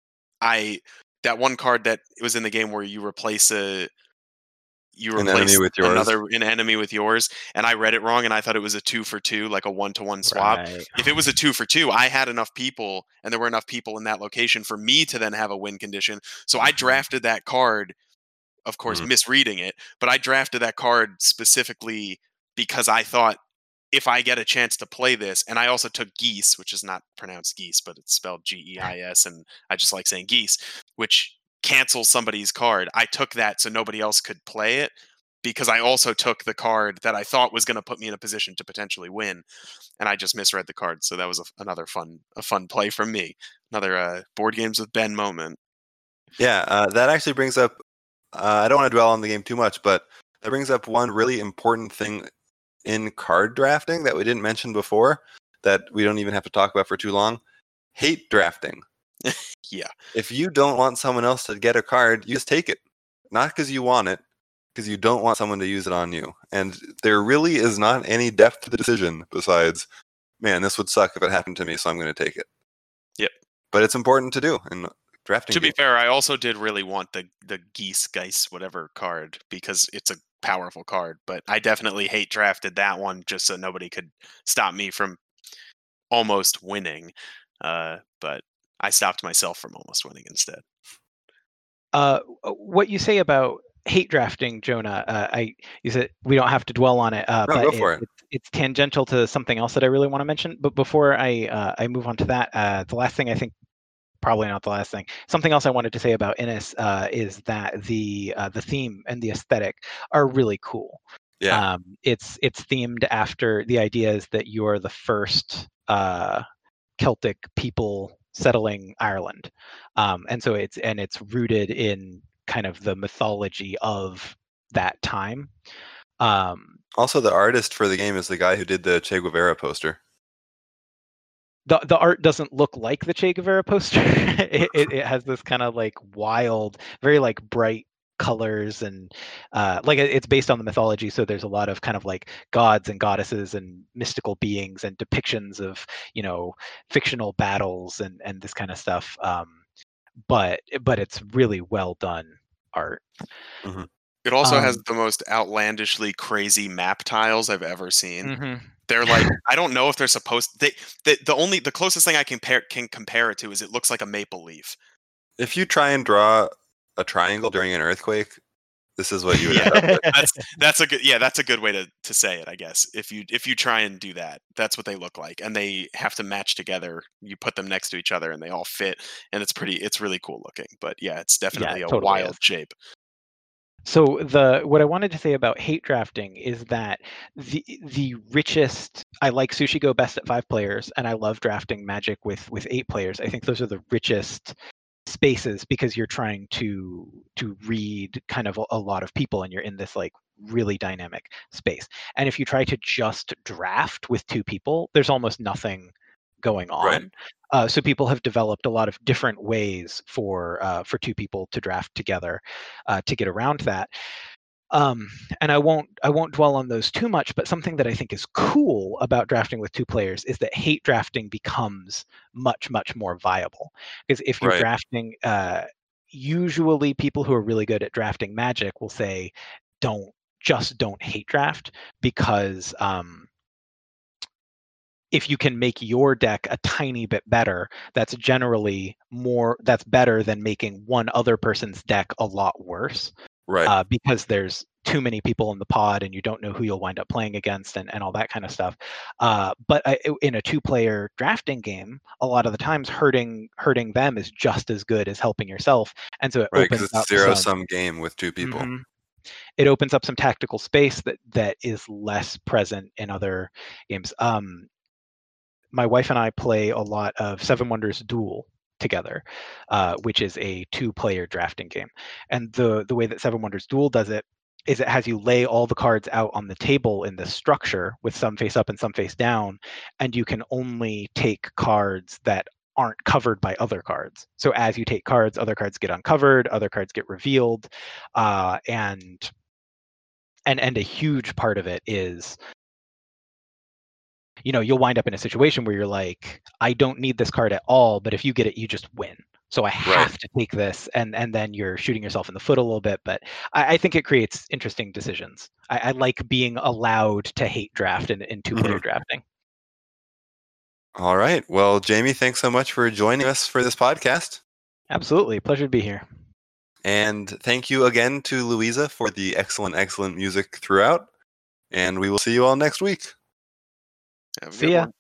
that one card that was in the game where you replace an enemy with yours, and I read it wrong, and I thought it was a 2 for 2, like a 1-to-1 swap. Right. If it was a 2 for 2, I had enough people, and there were enough people in that location for me to then have a win condition. So I drafted that card, of course, misreading it, but I drafted that card specifically because I thought, if I get a chance to play this, and I also took Geese, which is not pronounced geese, but it's spelled Geis, and I just like saying geese, which cancel somebody's card. I took that so nobody else could play it, because I also took the card that I thought was going to put me in a position to potentially win, and I just misread the card. So that was another fun play from me. Another board games with Ben moment. Yeah, that actually brings up. I don't want to dwell on the game too much, but that brings up one really important thing in card drafting that we didn't mention before, that we don't even have to talk about for too long. Hate drafting. Yeah. If you don't want someone else to get a card, you just take it. Not because you want it, because you don't want someone to use it on you. And there really is not any depth to the decision besides, man, this would suck if it happened to me, so I'm going to take it. Yep. But it's important to do in drafting. To be fair, I also did really want the Geese whatever card, because it's a powerful card, but I definitely hate drafted that one just so nobody could stop me from almost winning. But I stopped myself from almost winning instead. What you say about hate drafting, Jonah, you said we don't have to dwell on it, No, but go for it. It's tangential to something else that I really want to mention. But before I move on to that, the last thing, I think, probably not the last thing, something else I wanted to say about Innis is that the theme and the aesthetic are really cool. Yeah. It's themed after, the idea is that you're the first Celtic people settling Ireland, and so it's rooted in kind of the mythology of that time. Also, the artist for the game is the guy who did the Che Guevara poster. The art doesn't look like the Che Guevara poster. it has this kind of like wild, very like bright colors, and like it's based on the mythology, so there's a lot of kind of like gods and goddesses and mystical beings and depictions of, you know, fictional battles and this kind of stuff. But it's really well done art. Mm-hmm. It also has the most outlandishly crazy map tiles I've ever seen. Mm-hmm. They're like, I don't know if they're supposed. The closest thing I can compare it to is it looks like a maple leaf. If you try and draw a triangle during an earthquake, this is what you would end up with. That's a good way to say it, I guess. If you try and do that, that's what they look like, and they have to match together. You put them next to each other, and they all fit, and it's really cool looking. But yeah, it's definitely totally wild is. shape. So what I wanted to say about hate drafting is that the richest, I like Sushi Go best at 5 players, and I love drafting Magic with 8 players. I think those are the richest spaces because you're trying to read kind of a lot of people, and you're in this like really dynamic space. And if you try to just draft with 2 people, there's almost nothing going on. Right. So people have developed a lot of different ways for 2 people to draft together to get around that. And I won't dwell on those too much, but something that I think is cool about drafting with 2 players is that hate drafting becomes much more viable. Because if you're Right. drafting, usually people who are really good at drafting Magic will say, don't hate draft, because if you can make your deck a tiny bit better, that's better than making one other person's deck a lot worse. Right. Because there's too many people in the pod and you don't know who you'll wind up playing against and all that kind of stuff. But in a 2-player drafting game, a lot of the times hurting them is just as good as helping yourself. And so it opens it's up a zero-sum game with 2 people. Mm-hmm. It opens up some tactical space that is less present in other games. My wife and I play a lot of Seven Wonders Duel together, which is a 2-player drafting game. And the way that Seven Wonders Duel does it is it has you lay all the cards out on the table in this structure with some face up and some face down, and you can only take cards that aren't covered by other cards. So as you take cards, other cards get uncovered, other cards get revealed, and a huge part of it is, you know, you'll wind up in a situation where you're like, I don't need this card at all, but if you get it, you just win. So I have to take this, and then you're shooting yourself in the foot a little bit. But I think it creates interesting decisions. I like being allowed to hate draft in 2-player drafting. All right. Well, Jamie, thanks so much for joining us for this podcast. Absolutely. Pleasure to be here. And thank you again to Louisa for the excellent music throughout. And we will see you all next week. See ya.